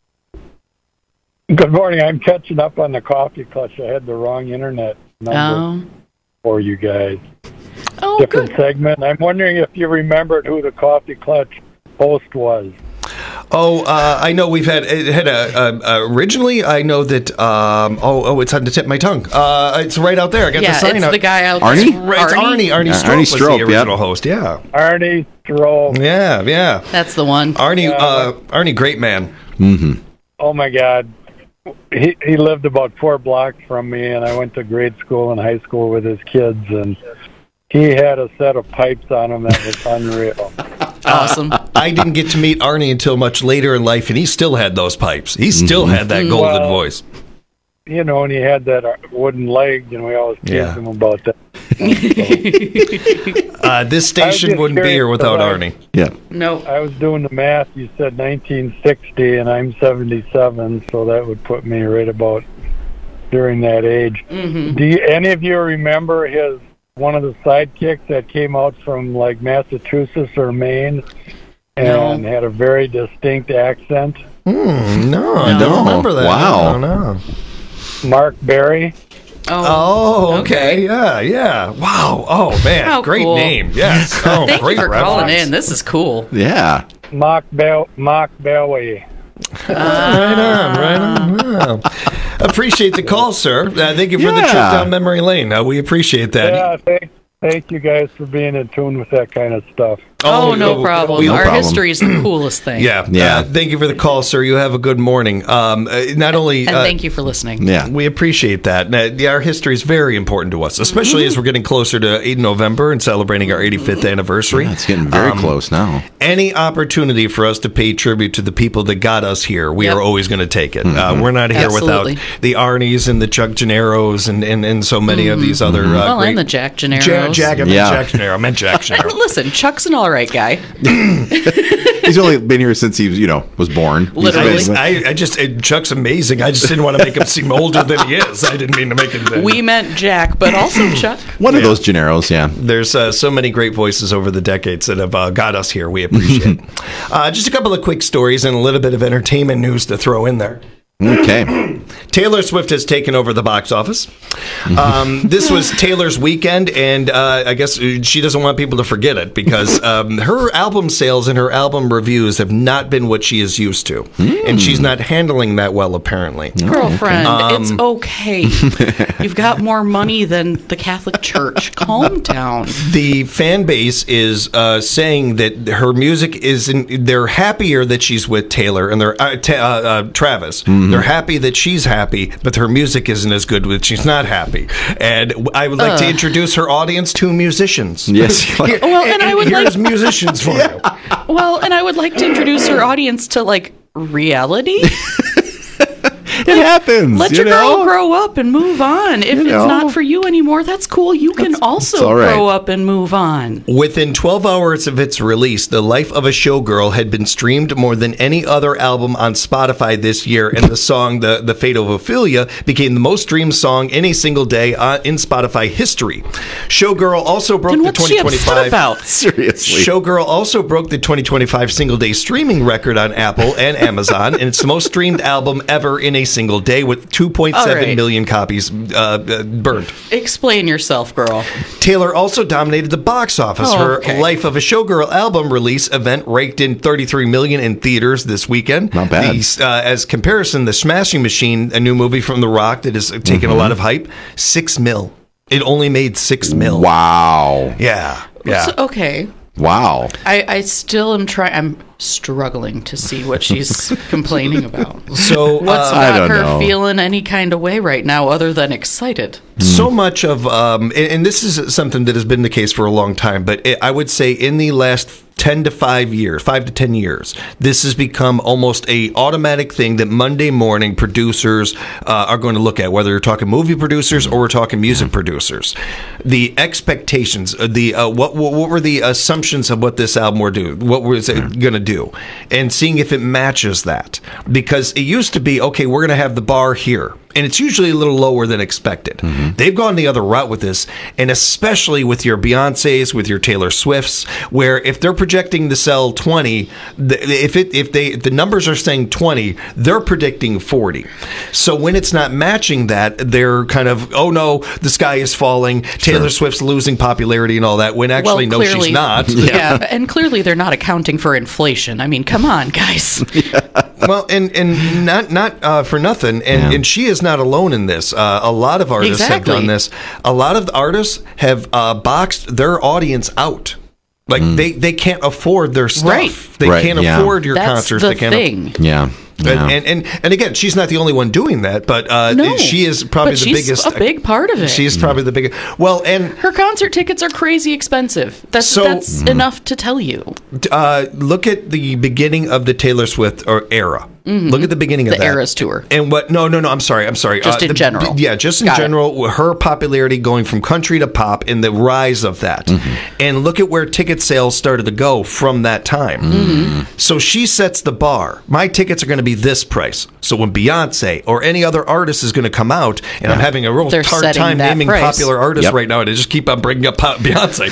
Good morning. I'm catching up on the coffee clutch. I had the wrong internet number for you guys. Oh, different good. segment. I'm wondering if you remembered who the coffee clutch host was. I know we've had originally. I know that. It's on the tip of my tongue. It's right out there. I got the sign it's up. the guy out Arnie? there. It's Arnie. Arnie Strope Arnie was Strope, the original host. Yeah. Arnie Strope. Yeah. That's the one. Arnie, great man. Mm-hmm. Oh my God. He lived about 4 blocks from me, and I went to grade school and high school with his kids, and he had a set of pipes on him that was unreal. Awesome. I didn't get to meet Arnie until much later in life, and he still had those pipes. He still had that golden voice. You know, and he had that wooden leg, and we always teased him about that. This station wouldn't be here without Arnie. Yeah. No. I was doing the math. You said 1960, and I'm 77, so that would put me right about during that age. Mm-hmm. Do any of you remember one of the sidekicks that came out from like Massachusetts or Maine and had a very distinct accent? No, I don't remember that. Wow. I don't know. Mark Berry. Oh, okay. Yeah. Wow. Oh, man. How great cool. name. Yes. Oh, Thank great you for reference. calling in. This is cool. Yeah. Mock Belly. Right on. Wow. Appreciate the call, sir. Thank you for the trip down memory lane. We appreciate that. Yeah, thank you guys for being in tune with that kind of stuff. Oh, no problem. no Our problem. history is the coolest thing. Yeah. Thank you for the call, sir. You have a good morning. Not only And thank you for listening. we appreciate that. Our history is very important to us, especially as we're getting closer to 8 November and celebrating our 85th anniversary. Yeah, it's getting very close now. Any opportunity for us to pay tribute to the people that got us here, we are always going to take it. We're not here Absolutely. without the Arnies and the Chuck Gennaros and so many of these other well, great... and the Jack Gennaros. Jack Gennaro. I meant Jack Gennaro. Listen, Chuck's an all right guy. He's only been here since he was born. Literally. Chuck's amazing. I just didn't want to make him seem older than he is. I didn't mean to make him... We meant Jack, but also Chuck. One of those Gennaros, yeah. There's so many great voices over the decades that have got us here. We appreciate it. Just a couple of quick stories and a little bit of entertainment news to throw in there. Okay. Taylor Swift has taken over the box office. This was Taylor's weekend, and I guess she doesn't want people to forget it because her album sales and her album reviews have not been what she is used to. And she's not handling that well, apparently. Girlfriend, it's okay. You've got more money than the Catholic Church. Calm down. The fan base is saying that her music they're happier that she's with Taylor and they're Travis. They're happy that she's happy, but her music isn't as good when she's not happy. And I would like to introduce her audience to musicians. Yes. Here's musicians for you. Well, and I would like to introduce her audience to reality. It happens. Let your girl grow up and move on. If it's not for you anymore, that's cool. You can also grow up and move on. Within 12 hours of its release, The Life of a Showgirl had been streamed more than any other album on Spotify this year, and the song The Fate of Ophelia became the most streamed song in a single day in Spotify history. Showgirl also broke the 2025 about? Seriously. Showgirl also broke the 2025 single day streaming record on Apple and Amazon, and it's the most streamed album ever in a single day with 2.7 million copies burned. Explain yourself, girl. Taylor also dominated the box office. Her Life of a Showgirl album release event raked in $33 million in theaters this weekend. Not bad. As comparison, The Smashing Machine, a new movie from The Rock that has taken a lot of hype, $6 million. It only made $6 million. Wow. Yeah. So, okay. Wow. I still am I'm struggling to see what she's complaining about. So what's got her feeling any kind of way right now other than excited? So much of, and this is something that has been the case for a long time, but I would say in the last 5 to 10 years, this has become almost a automatic thing that Monday morning producers are going to look at, whether you're talking movie producers or we're talking music producers. The expectations, what were the assumptions of what this album would do? What was it going to do? And seeing if it matches that. Because it used to be, okay, we're going to have the bar here. And it's usually a little lower than expected. They've gone the other route with this, and especially with your Beyoncés, with your Taylor Swifts, where if they're projecting to sell 20, if the numbers are saying 20, they're predicting 40. So when it's not matching that, they're kind of, oh no, the sky is falling. Taylor Swift's losing popularity and all that. When actually, no, she's not. Yeah, and clearly they're not accounting for inflation. I mean, come on, guys. Well, and not for nothing, and she is not alone in this. A lot of artists have done this. A lot of the artists have boxed their audience out. Like they can't afford their stuff. Right. They can't afford your concerts. That's they the can't thing. Yeah. And again, she's not the only one doing that, but she is probably the biggest. A big part of it. She's probably the biggest. Well, and her concert tickets are crazy expensive. That's enough to tell you. Look at the beginning of the Taylor Swift era. Look at the beginning of the that. Eras tour. And what? No. I'm sorry. Just in general. Just in general. Her popularity going from country to pop and the rise of that. And look at where ticket sales started to go from that time. So she sets the bar. My tickets are going to be this price. So when Beyonce or any other artist is going to come out, and I'm having a real hard time naming popular artists right now, and I just keep on bringing up Beyonce.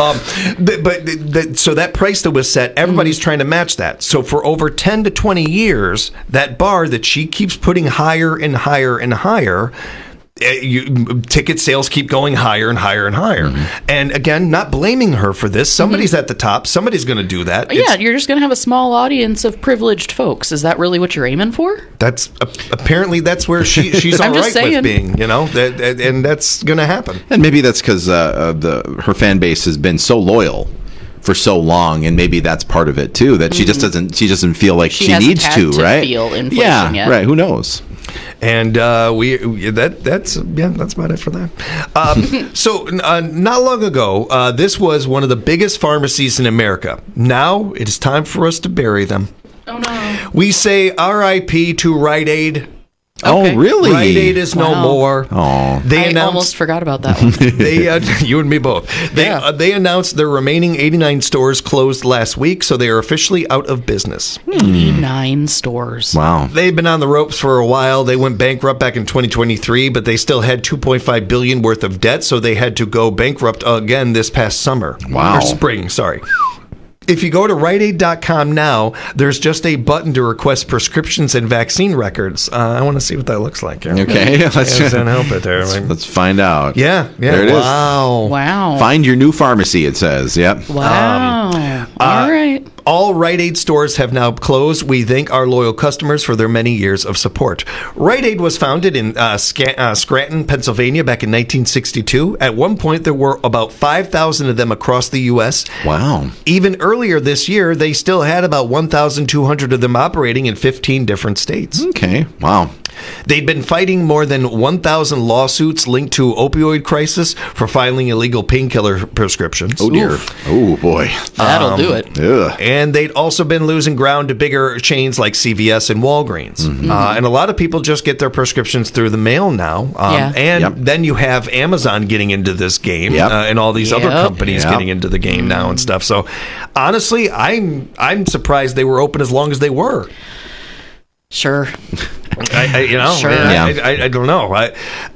So that price that was set, everybody's trying to match that. So for over 10 to 20 years, that bar that she keeps putting higher and higher and higher, ticket sales keep going higher and higher and higher. And again, not blaming her for this. Somebody's at the top. Somebody's going to do that. Yeah, you're just going to have a small audience of privileged folks. Is that really what you're aiming for? That's apparently that's where she's all right with being, and that's going to happen. And maybe that's because her fan base has been so loyal for so long, and maybe that's part of it too. That she doesn't feel like she needs to, right? Feel inflation yeah, yet. right. Who knows? And that's about it for that. So not long ago, this was one of the biggest pharmacies in America. Now it is time for us to bury them. Oh no! We say R.I.P. to Rite Aid. Okay. Oh, really? Rite Aid is no more. Oh, I almost forgot about that one. You and me both. They announced their remaining 89 stores closed last week, so they are officially out of business. 89 stores. Wow. They've been on the ropes for a while. They went bankrupt back in 2023, but they still had $2.5 billion worth of debt, so they had to go bankrupt again this past summer. Wow. Or spring, sorry. If you go to RiteAid.com now, there's just a button to request prescriptions and vaccine records. I want to see what that looks like. Here. Okay, let's help it there. Let's find out. Yeah. There it is. Wow. Find your new pharmacy, it says. Yep. Wow. All right. All Rite Aid stores have now closed. We thank our loyal customers for their many years of support. Rite Aid was founded in Scranton, Pennsylvania back in 1962. At one point, there were about 5,000 of them across the U.S. Wow. Even earlier this year, they still had about 1,200 of them operating in 15 different states. Okay. Wow. They'd been fighting more than 1,000 lawsuits linked to opioid crisis for filing illegal painkiller prescriptions. Oh, dear. Oof. Oh, boy. That'll do it. Ugh. And they'd also been losing ground to bigger chains like CVS and Walgreens. And a lot of people just get their prescriptions through the mail now. Then you have Amazon getting into this game and all these other companies getting into the game now and stuff. So honestly, I'm surprised they were open as long as they were. Sure. I don't know.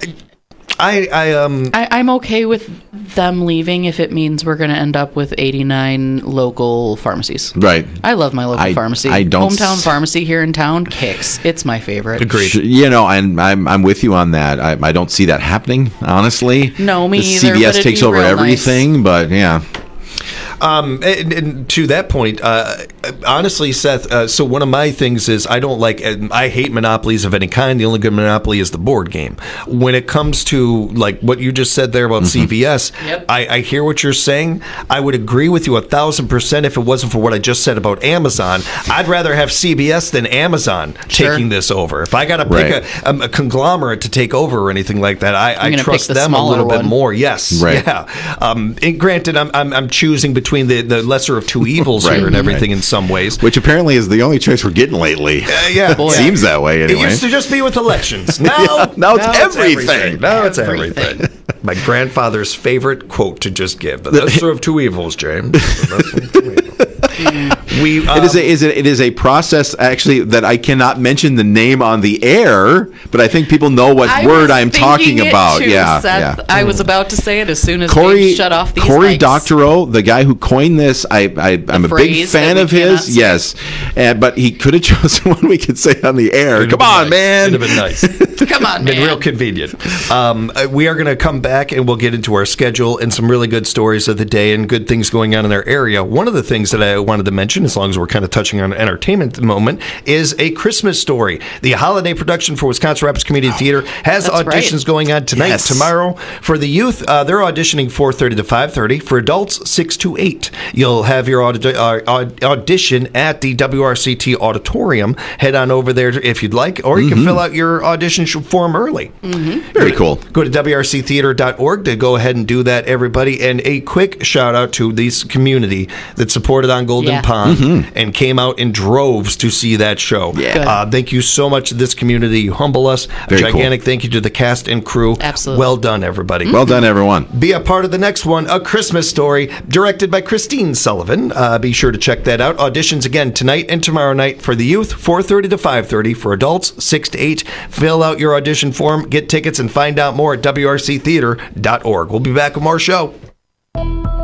I'm okay with them leaving if it means we're going to end up with 89 local pharmacies. Right. I love my local pharmacy. Hometown pharmacy here in town kicks. It's my favorite. Agreed. And I'm with you on that. I don't see that happening, honestly. No, me either. CVS takes over everything, but yeah. And to that point, honestly, Seth, so one of my things is I hate monopolies of any kind. The only good monopoly is the board game. When it comes to like what you just said there about CVS, I hear what you're saying. I would agree with you 1,000% if it wasn't for what I just said about Amazon. I'd rather have CVS than Amazon taking this over. If I got to pick a conglomerate to take over or anything like that, I trust them a little bit more. Yes. Right. Yeah. And granted, I'm choosing between the lesser of two evils here and everything in some ways. Which apparently is the only choice we're getting lately. It seems that way anyway. It used to just be with elections. Now, now it's everything. Now it's everything. My grandfather's favorite quote to just give. The lesser of two evils, James. The lesser of two evils. It is a process actually that I cannot mention the name on the air, but I think people know what word I'm talking about. Too, Seth. Yeah. I was about to say it as soon as we shut off these Cory mics. Doctorow, the guy who coined this, I'm a big fan of his. Yes, but he could have chosen one we could say on the air. Come on, man. It'd have been nice. Come on, man. Been real convenient. We are going to come back and we'll get into our schedule and some really good stories of the day and good things going on in our area. One of the things that I wanted to mention, as long as we're kind of touching on entertainment at the moment, is A Christmas Story. The holiday production for Wisconsin Rapids Community Theater has auditions going on tonight, tomorrow. For the youth, they're auditioning 4:30 to 5:30. For adults, 6 to 8. You'll have your audition at the WRCT Auditorium. Head on over there if you'd like, or you can fill out your audition form early. Very cool. Go to WRCtheater.org to go ahead and do that, everybody. And a quick shout out to this community that supported on Golden Pond and came out in droves to see that show. Thank you so much to this community. You humble us. Very gigantic thank you to the cast and crew. Absolutely. Well done, everybody. Well done, everyone. Be a part of the next one, A Christmas Story, directed by Christine Sullivan. Be sure to check that out. Auditions again tonight and tomorrow night for the youth, 4:30 to 5:30. For adults, 6 to 8. Fill out your audition form, get tickets, and find out more at WRCtheater.org. We'll be back with more show.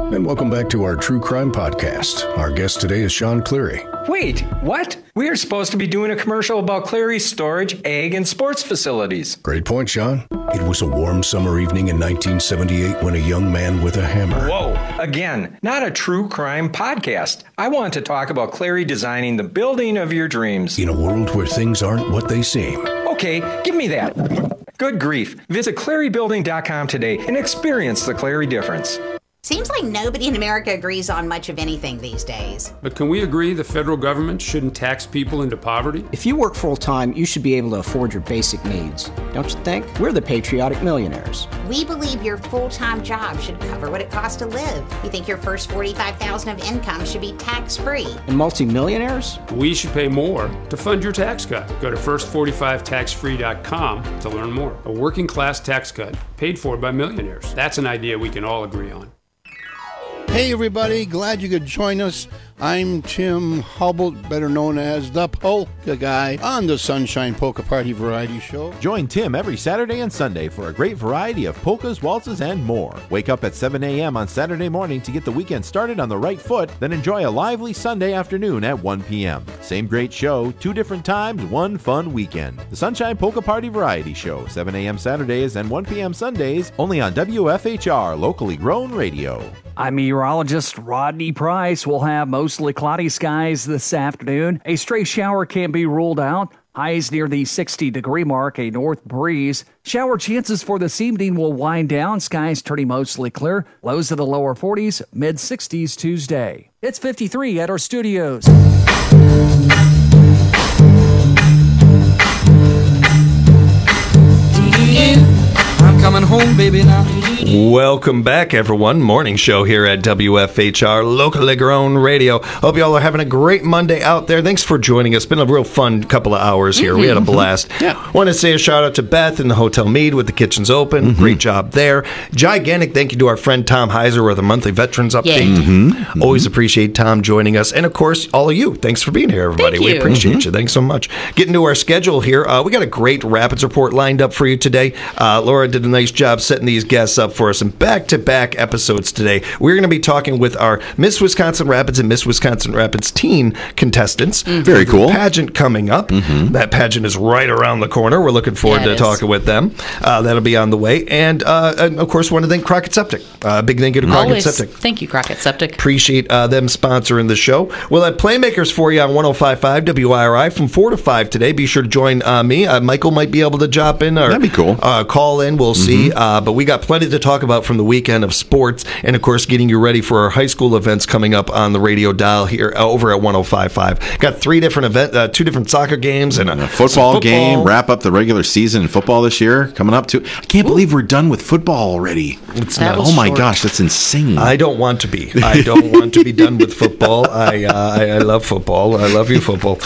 And welcome back to our True Crime Podcast. Our guest today is Sean Cleary. Wait, what? We are supposed to be doing a commercial about Cleary's storage, egg, and sports facilities. Great point, Sean. It was a warm summer evening in 1978 when a young man with a hammer... Whoa, again, not a true crime podcast. I want to talk about Cleary designing the building of your dreams. In a world where things aren't what they seem. Okay, give me that. Good grief. Visit ClearyBuilding.com today and experience the Cleary difference. Seems like nobody in America agrees on much of anything these days. But can we agree the federal government shouldn't tax people into poverty? If you work full-time, you should be able to afford your basic needs. Don't you think? We're the patriotic millionaires. We believe your full-time job should cover what it costs to live. You think your first $45,000 of income should be tax-free. And multimillionaires? We should pay more to fund your tax cut. Go to first45taxfree.com to learn more. A working-class tax cut paid for by millionaires. That's an idea we can all agree on. Hey everybody, glad you could join us. I'm Tim Hubble, better known as the Polka Guy, on the Sunshine Polka Party Variety Show. Join Tim every Saturday and Sunday for a great variety of polkas, waltzes, and more. Wake up at 7 a.m. on Saturday morning to get the weekend started on the right foot, then enjoy a lively Sunday afternoon at 1 p.m. Same great show, 2 different times, 1 fun weekend. The Sunshine Polka Party Variety Show, 7 a.m. Saturdays and 1 p.m. Sundays, only on WFHR, locally grown radio. I'm meteorologist Rodney Price. We'll have mostly cloudy skies this afternoon. A stray shower can be ruled out. Highs near the 60-degree mark, a north breeze. Shower chances for this evening will wind down. Skies turning mostly clear. Lows to the lower 40s, mid-60s Tuesday. It's 53 at our studios. I'm coming home, baby, now. Welcome back, everyone. Morning show here at WFHR, locally grown radio. Hope you all are having a great Monday out there. Thanks for joining us. Been a real fun couple of hours here. We had a blast. Want to say a shout out to Beth in the Hotel Mead with the kitchens open. Great job there. Gigantic thank you to our friend Tom Heiser with the monthly veterans update. Always appreciate Tom joining us. And of course, all of you. Thanks for being here, everybody. We appreciate you. Thanks so much. Getting to our schedule here. We got a great Rapids report lined up for you today. Laura did a nice job setting these guests up for us in back-to-back episodes today. We're going to be talking with our Miss Wisconsin Rapids and Miss Wisconsin Rapids teen contestants. Very cool. Pageant coming up. That pageant is right around the corner. We're looking forward to talking with them. That'll be on the way. And of course, want to thank Crockett Septic. Big thank you to Crockett Septic. Thank you, Crockett Septic. Appreciate them sponsoring the show. We'll have Playmakers for you on 105.5 WIRI from 4 to 5 today. Be sure to join me. Michael might be able to drop in or that'd be cool. Call in. We'll see. But we got plenty to talk about from the weekend of sports, and of course getting you ready for our high school events coming up on the radio dial here over at 105.5. Got 3 different events, 2 different soccer games and a football game. Wrap up the regular season in football this year coming up too. I can't believe we're done with football already. Oh my gosh, that's insane. I don't want to be. I don't want to be done with football. I love football. I love you, football.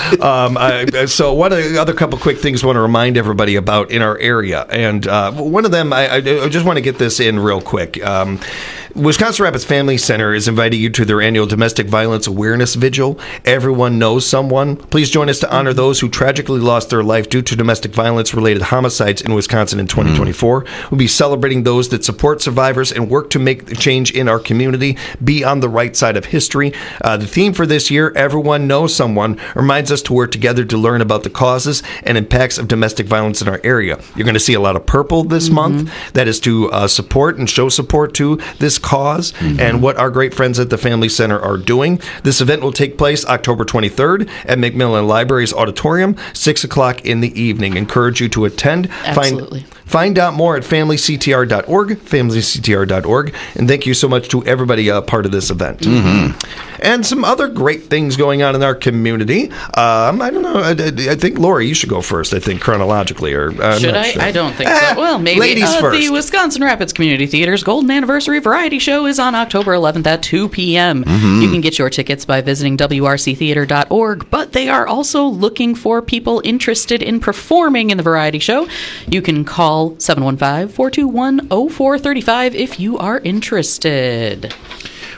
So one of the other couple quick things I want to remind everybody about in our area, and one of them I just want to get this in real quick. Wisconsin Rapids Family Center is inviting you to their annual Domestic Violence Awareness Vigil. Everyone knows someone. Please join us to honor those who tragically lost their life due to domestic violence-related homicides in Wisconsin in 2024. We'll be celebrating those that support survivors and work to make the change in our community. Be on the right side of history. The theme for this year, Everyone Knows Someone, reminds us to work together to learn about the causes and impacts of domestic violence in our area. You're going to see a lot of purple this month. That is to support and show support to this cause and what our great friends at the Family Center are doing. This event will take place October 23rd at McMillan Library's auditorium, 6 o'clock in the evening. Encourage you to attend. Absolutely. Find out more at familyctr.org, familyctr.org, and thank you so much to everybody part of this event. And some other great things going on in our community. I don't know. I think, Lori, you should go first, I think, chronologically. Or should I? Sure. I don't think so. Well, maybe. Ladies first. The Wisconsin Rapids Community Theater's Golden Anniversary Variety Show is on October 11th at 2 p.m. You can get your tickets by visiting wrctheater.org, but they are also looking for people interested in performing in the variety show. You can call 715-421-0435 if you are interested.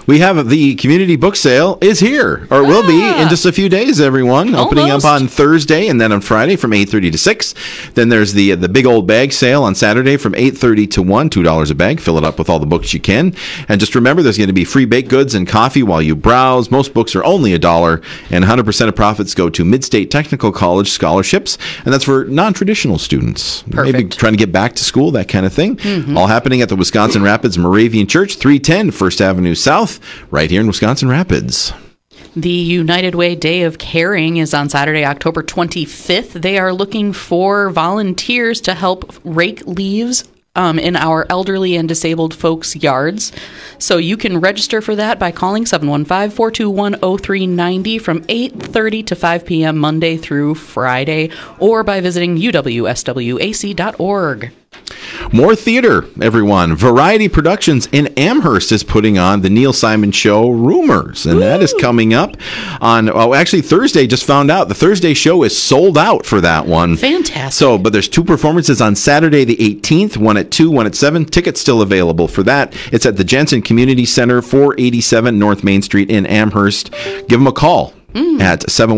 We have the community book sale is here, or will be in just a few days, everyone. Opening up on Thursday and then on Friday from 8:30 to 6. Then there's the big old bag sale on Saturday from 8:30 to 1, $2 a bag. Fill it up with all the books you can. And just remember, there's going to be free baked goods and coffee while you browse. Most books are only $1, and 100% of profits go to Mid-State Technical College scholarships, and that's for non-traditional students. Perfect. Maybe trying to get back to school, that kind of thing. All happening at the Wisconsin Rapids Moravian Church, 310 First Avenue South, right here in Wisconsin Rapids. The United Way Day of Caring is on Saturday, October 25th. They are looking for volunteers to help rake leaves in our elderly and disabled folks' yards. So you can register for that by calling 715-421-0390 from 8:30 to 5 p.m. Monday through Friday, or by visiting uwswac.org. More theater, everyone. Variety Productions in Amherst is putting on the Neil Simon Show Rumors, and that is coming up on, actually Thursday, just found out. The Thursday show is sold out for that one. Fantastic. So, but there's 2 performances on Saturday the 18th, one at 2, one at 7. Tickets still available for that. It's at the Jensen Community Center, 487 North Main Street in Amherst. Give them a call. At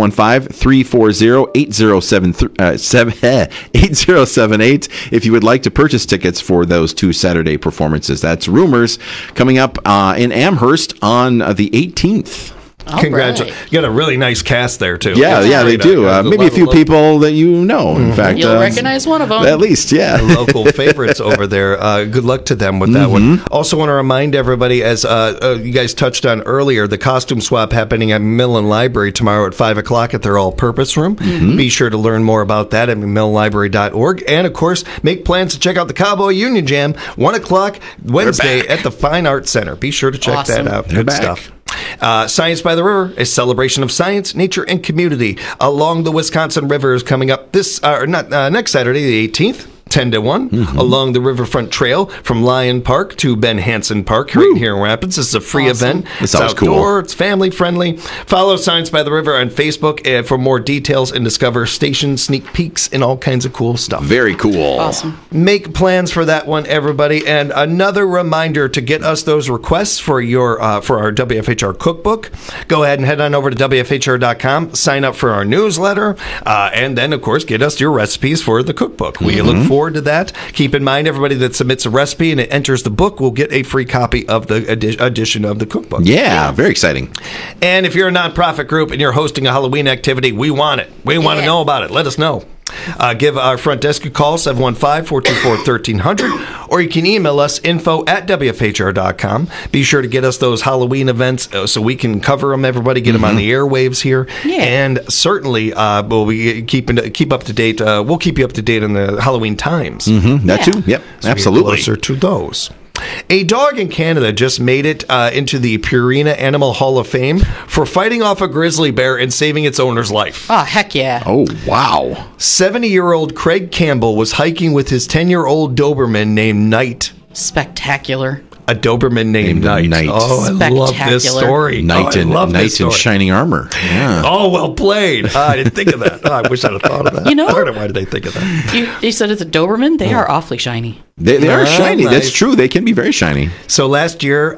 715-340-8078 if you would like to purchase tickets for those 2 Saturday performances. That's Rumors coming up in Amherst on the 18th. Congratulations. You got a really nice cast there, too. Yeah, they do. Maybe a few people that you know, in fact. You'll recognize one of them. At least, yeah. Local favorites over there. Good luck to them with that one. Also want to remind everybody, as you guys touched on earlier, the costume swap happening at Millen Library tomorrow at 5 o'clock at their all-purpose room. Be sure to learn more about that at millenlibrary.org. And, of course, make plans to check out the Cowboy Union Jam, 1 o'clock Wednesday at the Fine Arts Center. Be sure to check that out. Good stuff. Science by the River, a celebration of science, nature, and community along the Wisconsin River is coming up next Saturday, the 18th. 10 to 1 along the Riverfront Trail from Lyon Park to Ben Hansen Park right here in Rapids. This is a free event. It's outdoor. Cool. It's family friendly. Follow Science by the River on Facebook for more details and discover station sneak peeks and all kinds of cool stuff. Very cool. Awesome. Make plans for that one, everybody. And another reminder to get us those requests for for our WFHR cookbook. Go ahead and head on over to WFHR.com, sign up for our newsletter, and then, of course, get us your recipes for the cookbook. We look forward to that. Keep in mind, everybody that submits a recipe and it enters the book will get a free copy of the edition of the cookbook. Yeah, very exciting. And if you're a nonprofit group and you're hosting a Halloween activity, we want it. We want to know about it. Let us know. Give our front desk a call, 715-424-1300, or you can email us, info@wfhr.com. Be sure to get us those Halloween events so we can cover them, everybody, get them on the airwaves here. Yeah. And certainly, we'll be keep up to date. We'll keep you up to date on the Halloween times. That too. Yep, so absolutely. Closer to those. A dog in Canada just made it into the Purina Animal Hall of Fame for fighting off a grizzly bear and saving its owner's life. Oh, heck yeah. Oh, wow. 70-year-old Craig Campbell was hiking with his 10-year-old Doberman named Knight. Spectacular. A Doberman named Knight. Oh, I love this story. Knight in shining armor. Yeah. Oh, well played. I didn't think of that. I wish I'd have thought of that. You know, why did I think of that? You said it's a Doberman? They are awfully shiny. They are shiny. Nice. That's true. They can be very shiny. So last year,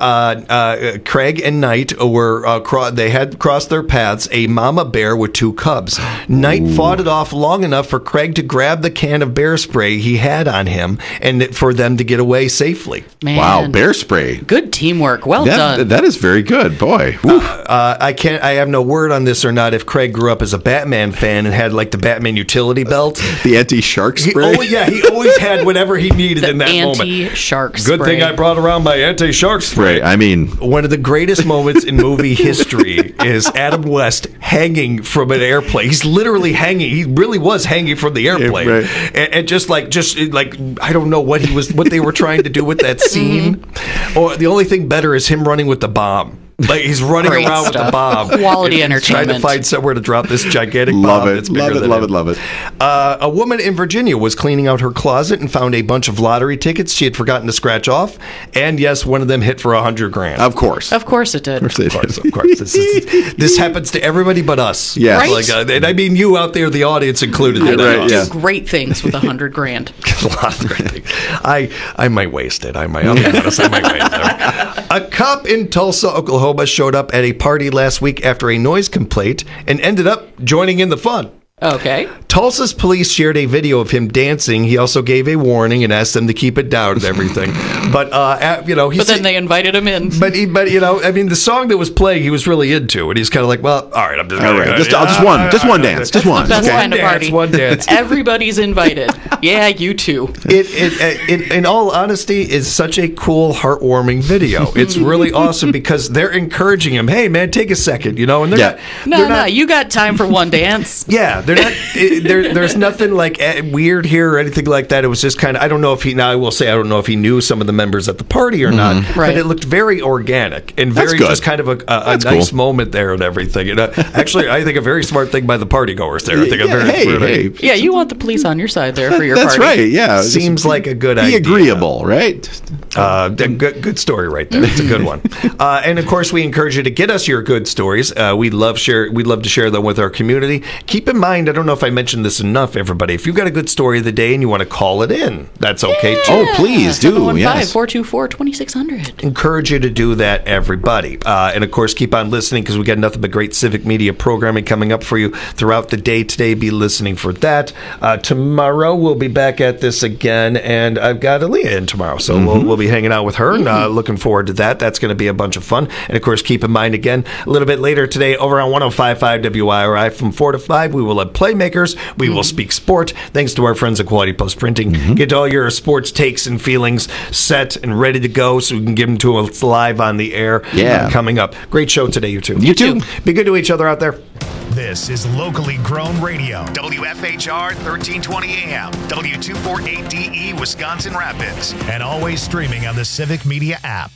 Craig and Knight were they had crossed their paths. A mama bear with 2 cubs. Knight fought it off long enough for Craig to grab the can of bear spray he had on him, and for them to get away safely. Man. Wow, bear spray. Good teamwork. Well done. That is very good, boy. I have no word on this or not. If Craig grew up as a Batman fan and had like the Batman utility belt, the anti-shark spray. He always had whatever he needed in that moment. Anti-shark spray. Good thing I brought around my anti-shark spray. I mean, one of the greatest moments in movie history is Adam West hanging from an airplane. He's literally hanging. He really was hanging from the airplane, and just like I don't know what they were trying to do with that scene. Or the only thing better is him running with the bomb. Like he's running Great around with stuff. the bomb. Quality and he's trying to entertainment. find somewhere to drop this gigantic Love bomb. it. That's bigger Love it. than Love him. it. Love it. A woman in Virginia was cleaning out her closet and found a bunch of lottery tickets she had forgotten to scratch off. And yes, one of them hit for $100,000. Of course. Of course it did. Of course. This happens to everybody but us. Yes. Right? Like, and I mean you out there, the audience included. I Right, would yeah. do great things with $100,000. A lot of great things. I might waste it. I'll be honest, I might waste it. A cop in Tulsa, Oklahoma showed up at a party last week after a noise complaint and ended up joining in the fun. Okay. Tulsa's police shared a video of him dancing. He also gave a warning and asked them to keep it down and everything. But But then they invited him in. But I mean, the song that was playing, he was really into, and he's kind of like, well, all right, I'm just All right, just one dance, just one. Best Okay. kind of party. One dance. Everybody's invited. Yeah, you too. It in all honesty, is such a cool, heartwarming video. It's really awesome because they're encouraging him. Hey, man, take a second, and they're No, you got time for one dance. Yeah, they're not. There's nothing like weird here or anything like that. It was just kind of. I don't know if he. Now I will say I don't know if he knew some of the members at the party or not. Right. But it looked very organic and That's very good. just kind of a nice moment there and everything. And actually, I think a very smart thing by the party goers there. I think a very Hey. Yeah, you want the police on your side there for your That's party. right. Yeah. Seems like a good Be idea. agreeable, right? Good story right there. It's a good one. And of course, we encourage you to get us your good stories. We'd love to share them with our community. Keep in mind, I don't know if I mentioned this enough, everybody. If you've got a good story of the day and you want to call it in, that's okay too. Oh, please do. Yes. 715-424-2600. Encourage you to do that, everybody. And of course, keep on listening because we got nothing but great civic media programming coming up for you throughout the day today. Be listening for that. Tomorrow we'll be back at this again, and I've got Aaliyah in tomorrow, so we'll be hanging out with her. And looking forward to that. That's going to be a bunch of fun. And of course, keep in mind again a little bit later today over on 105.5 WIRI from 4 to 5. We will have Playmakers. We will speak sport. Thanks to our friends at Quality Plus Printing. Get all your sports takes and feelings set and ready to go so we can give them to us live on the air. Yeah. Coming up. Great show today, you two. You too. Be good to each other out there. This is locally grown radio. WFHR 1320 AM, W248DE, Wisconsin Rapids. And always streaming on the Civic Media app.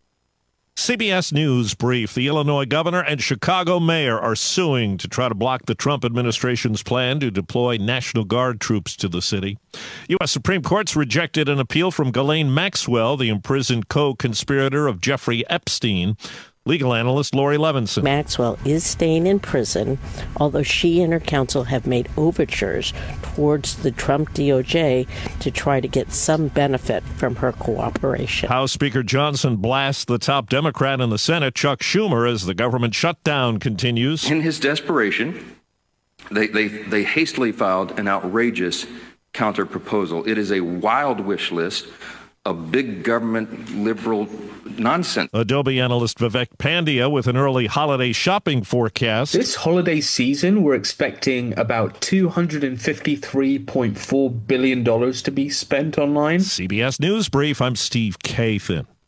CBS News brief. The Illinois governor and Chicago mayor are suing to try to block the Trump administration's plan to deploy National Guard troops to the city. U.S. Supreme Court's rejected an appeal from Ghislaine Maxwell, the imprisoned co-conspirator of Jeffrey Epstein. Legal analyst Lori Levinson. Maxwell is staying in prison, although she and her counsel have made overtures towards the Trump DOJ to try to get some benefit from her cooperation. House Speaker Johnson blasts the top Democrat in the Senate, Chuck Schumer, as the government shutdown continues. In his desperation, they hastily filed an outrageous counter-proposal. It is a wild wish list of big government liberal nonsense. Adobe analyst Vivek Pandya with an early holiday shopping forecast. This holiday season, we're expecting about $253.4 billion to be spent online. CBS News Brief, I'm Steve Kathan.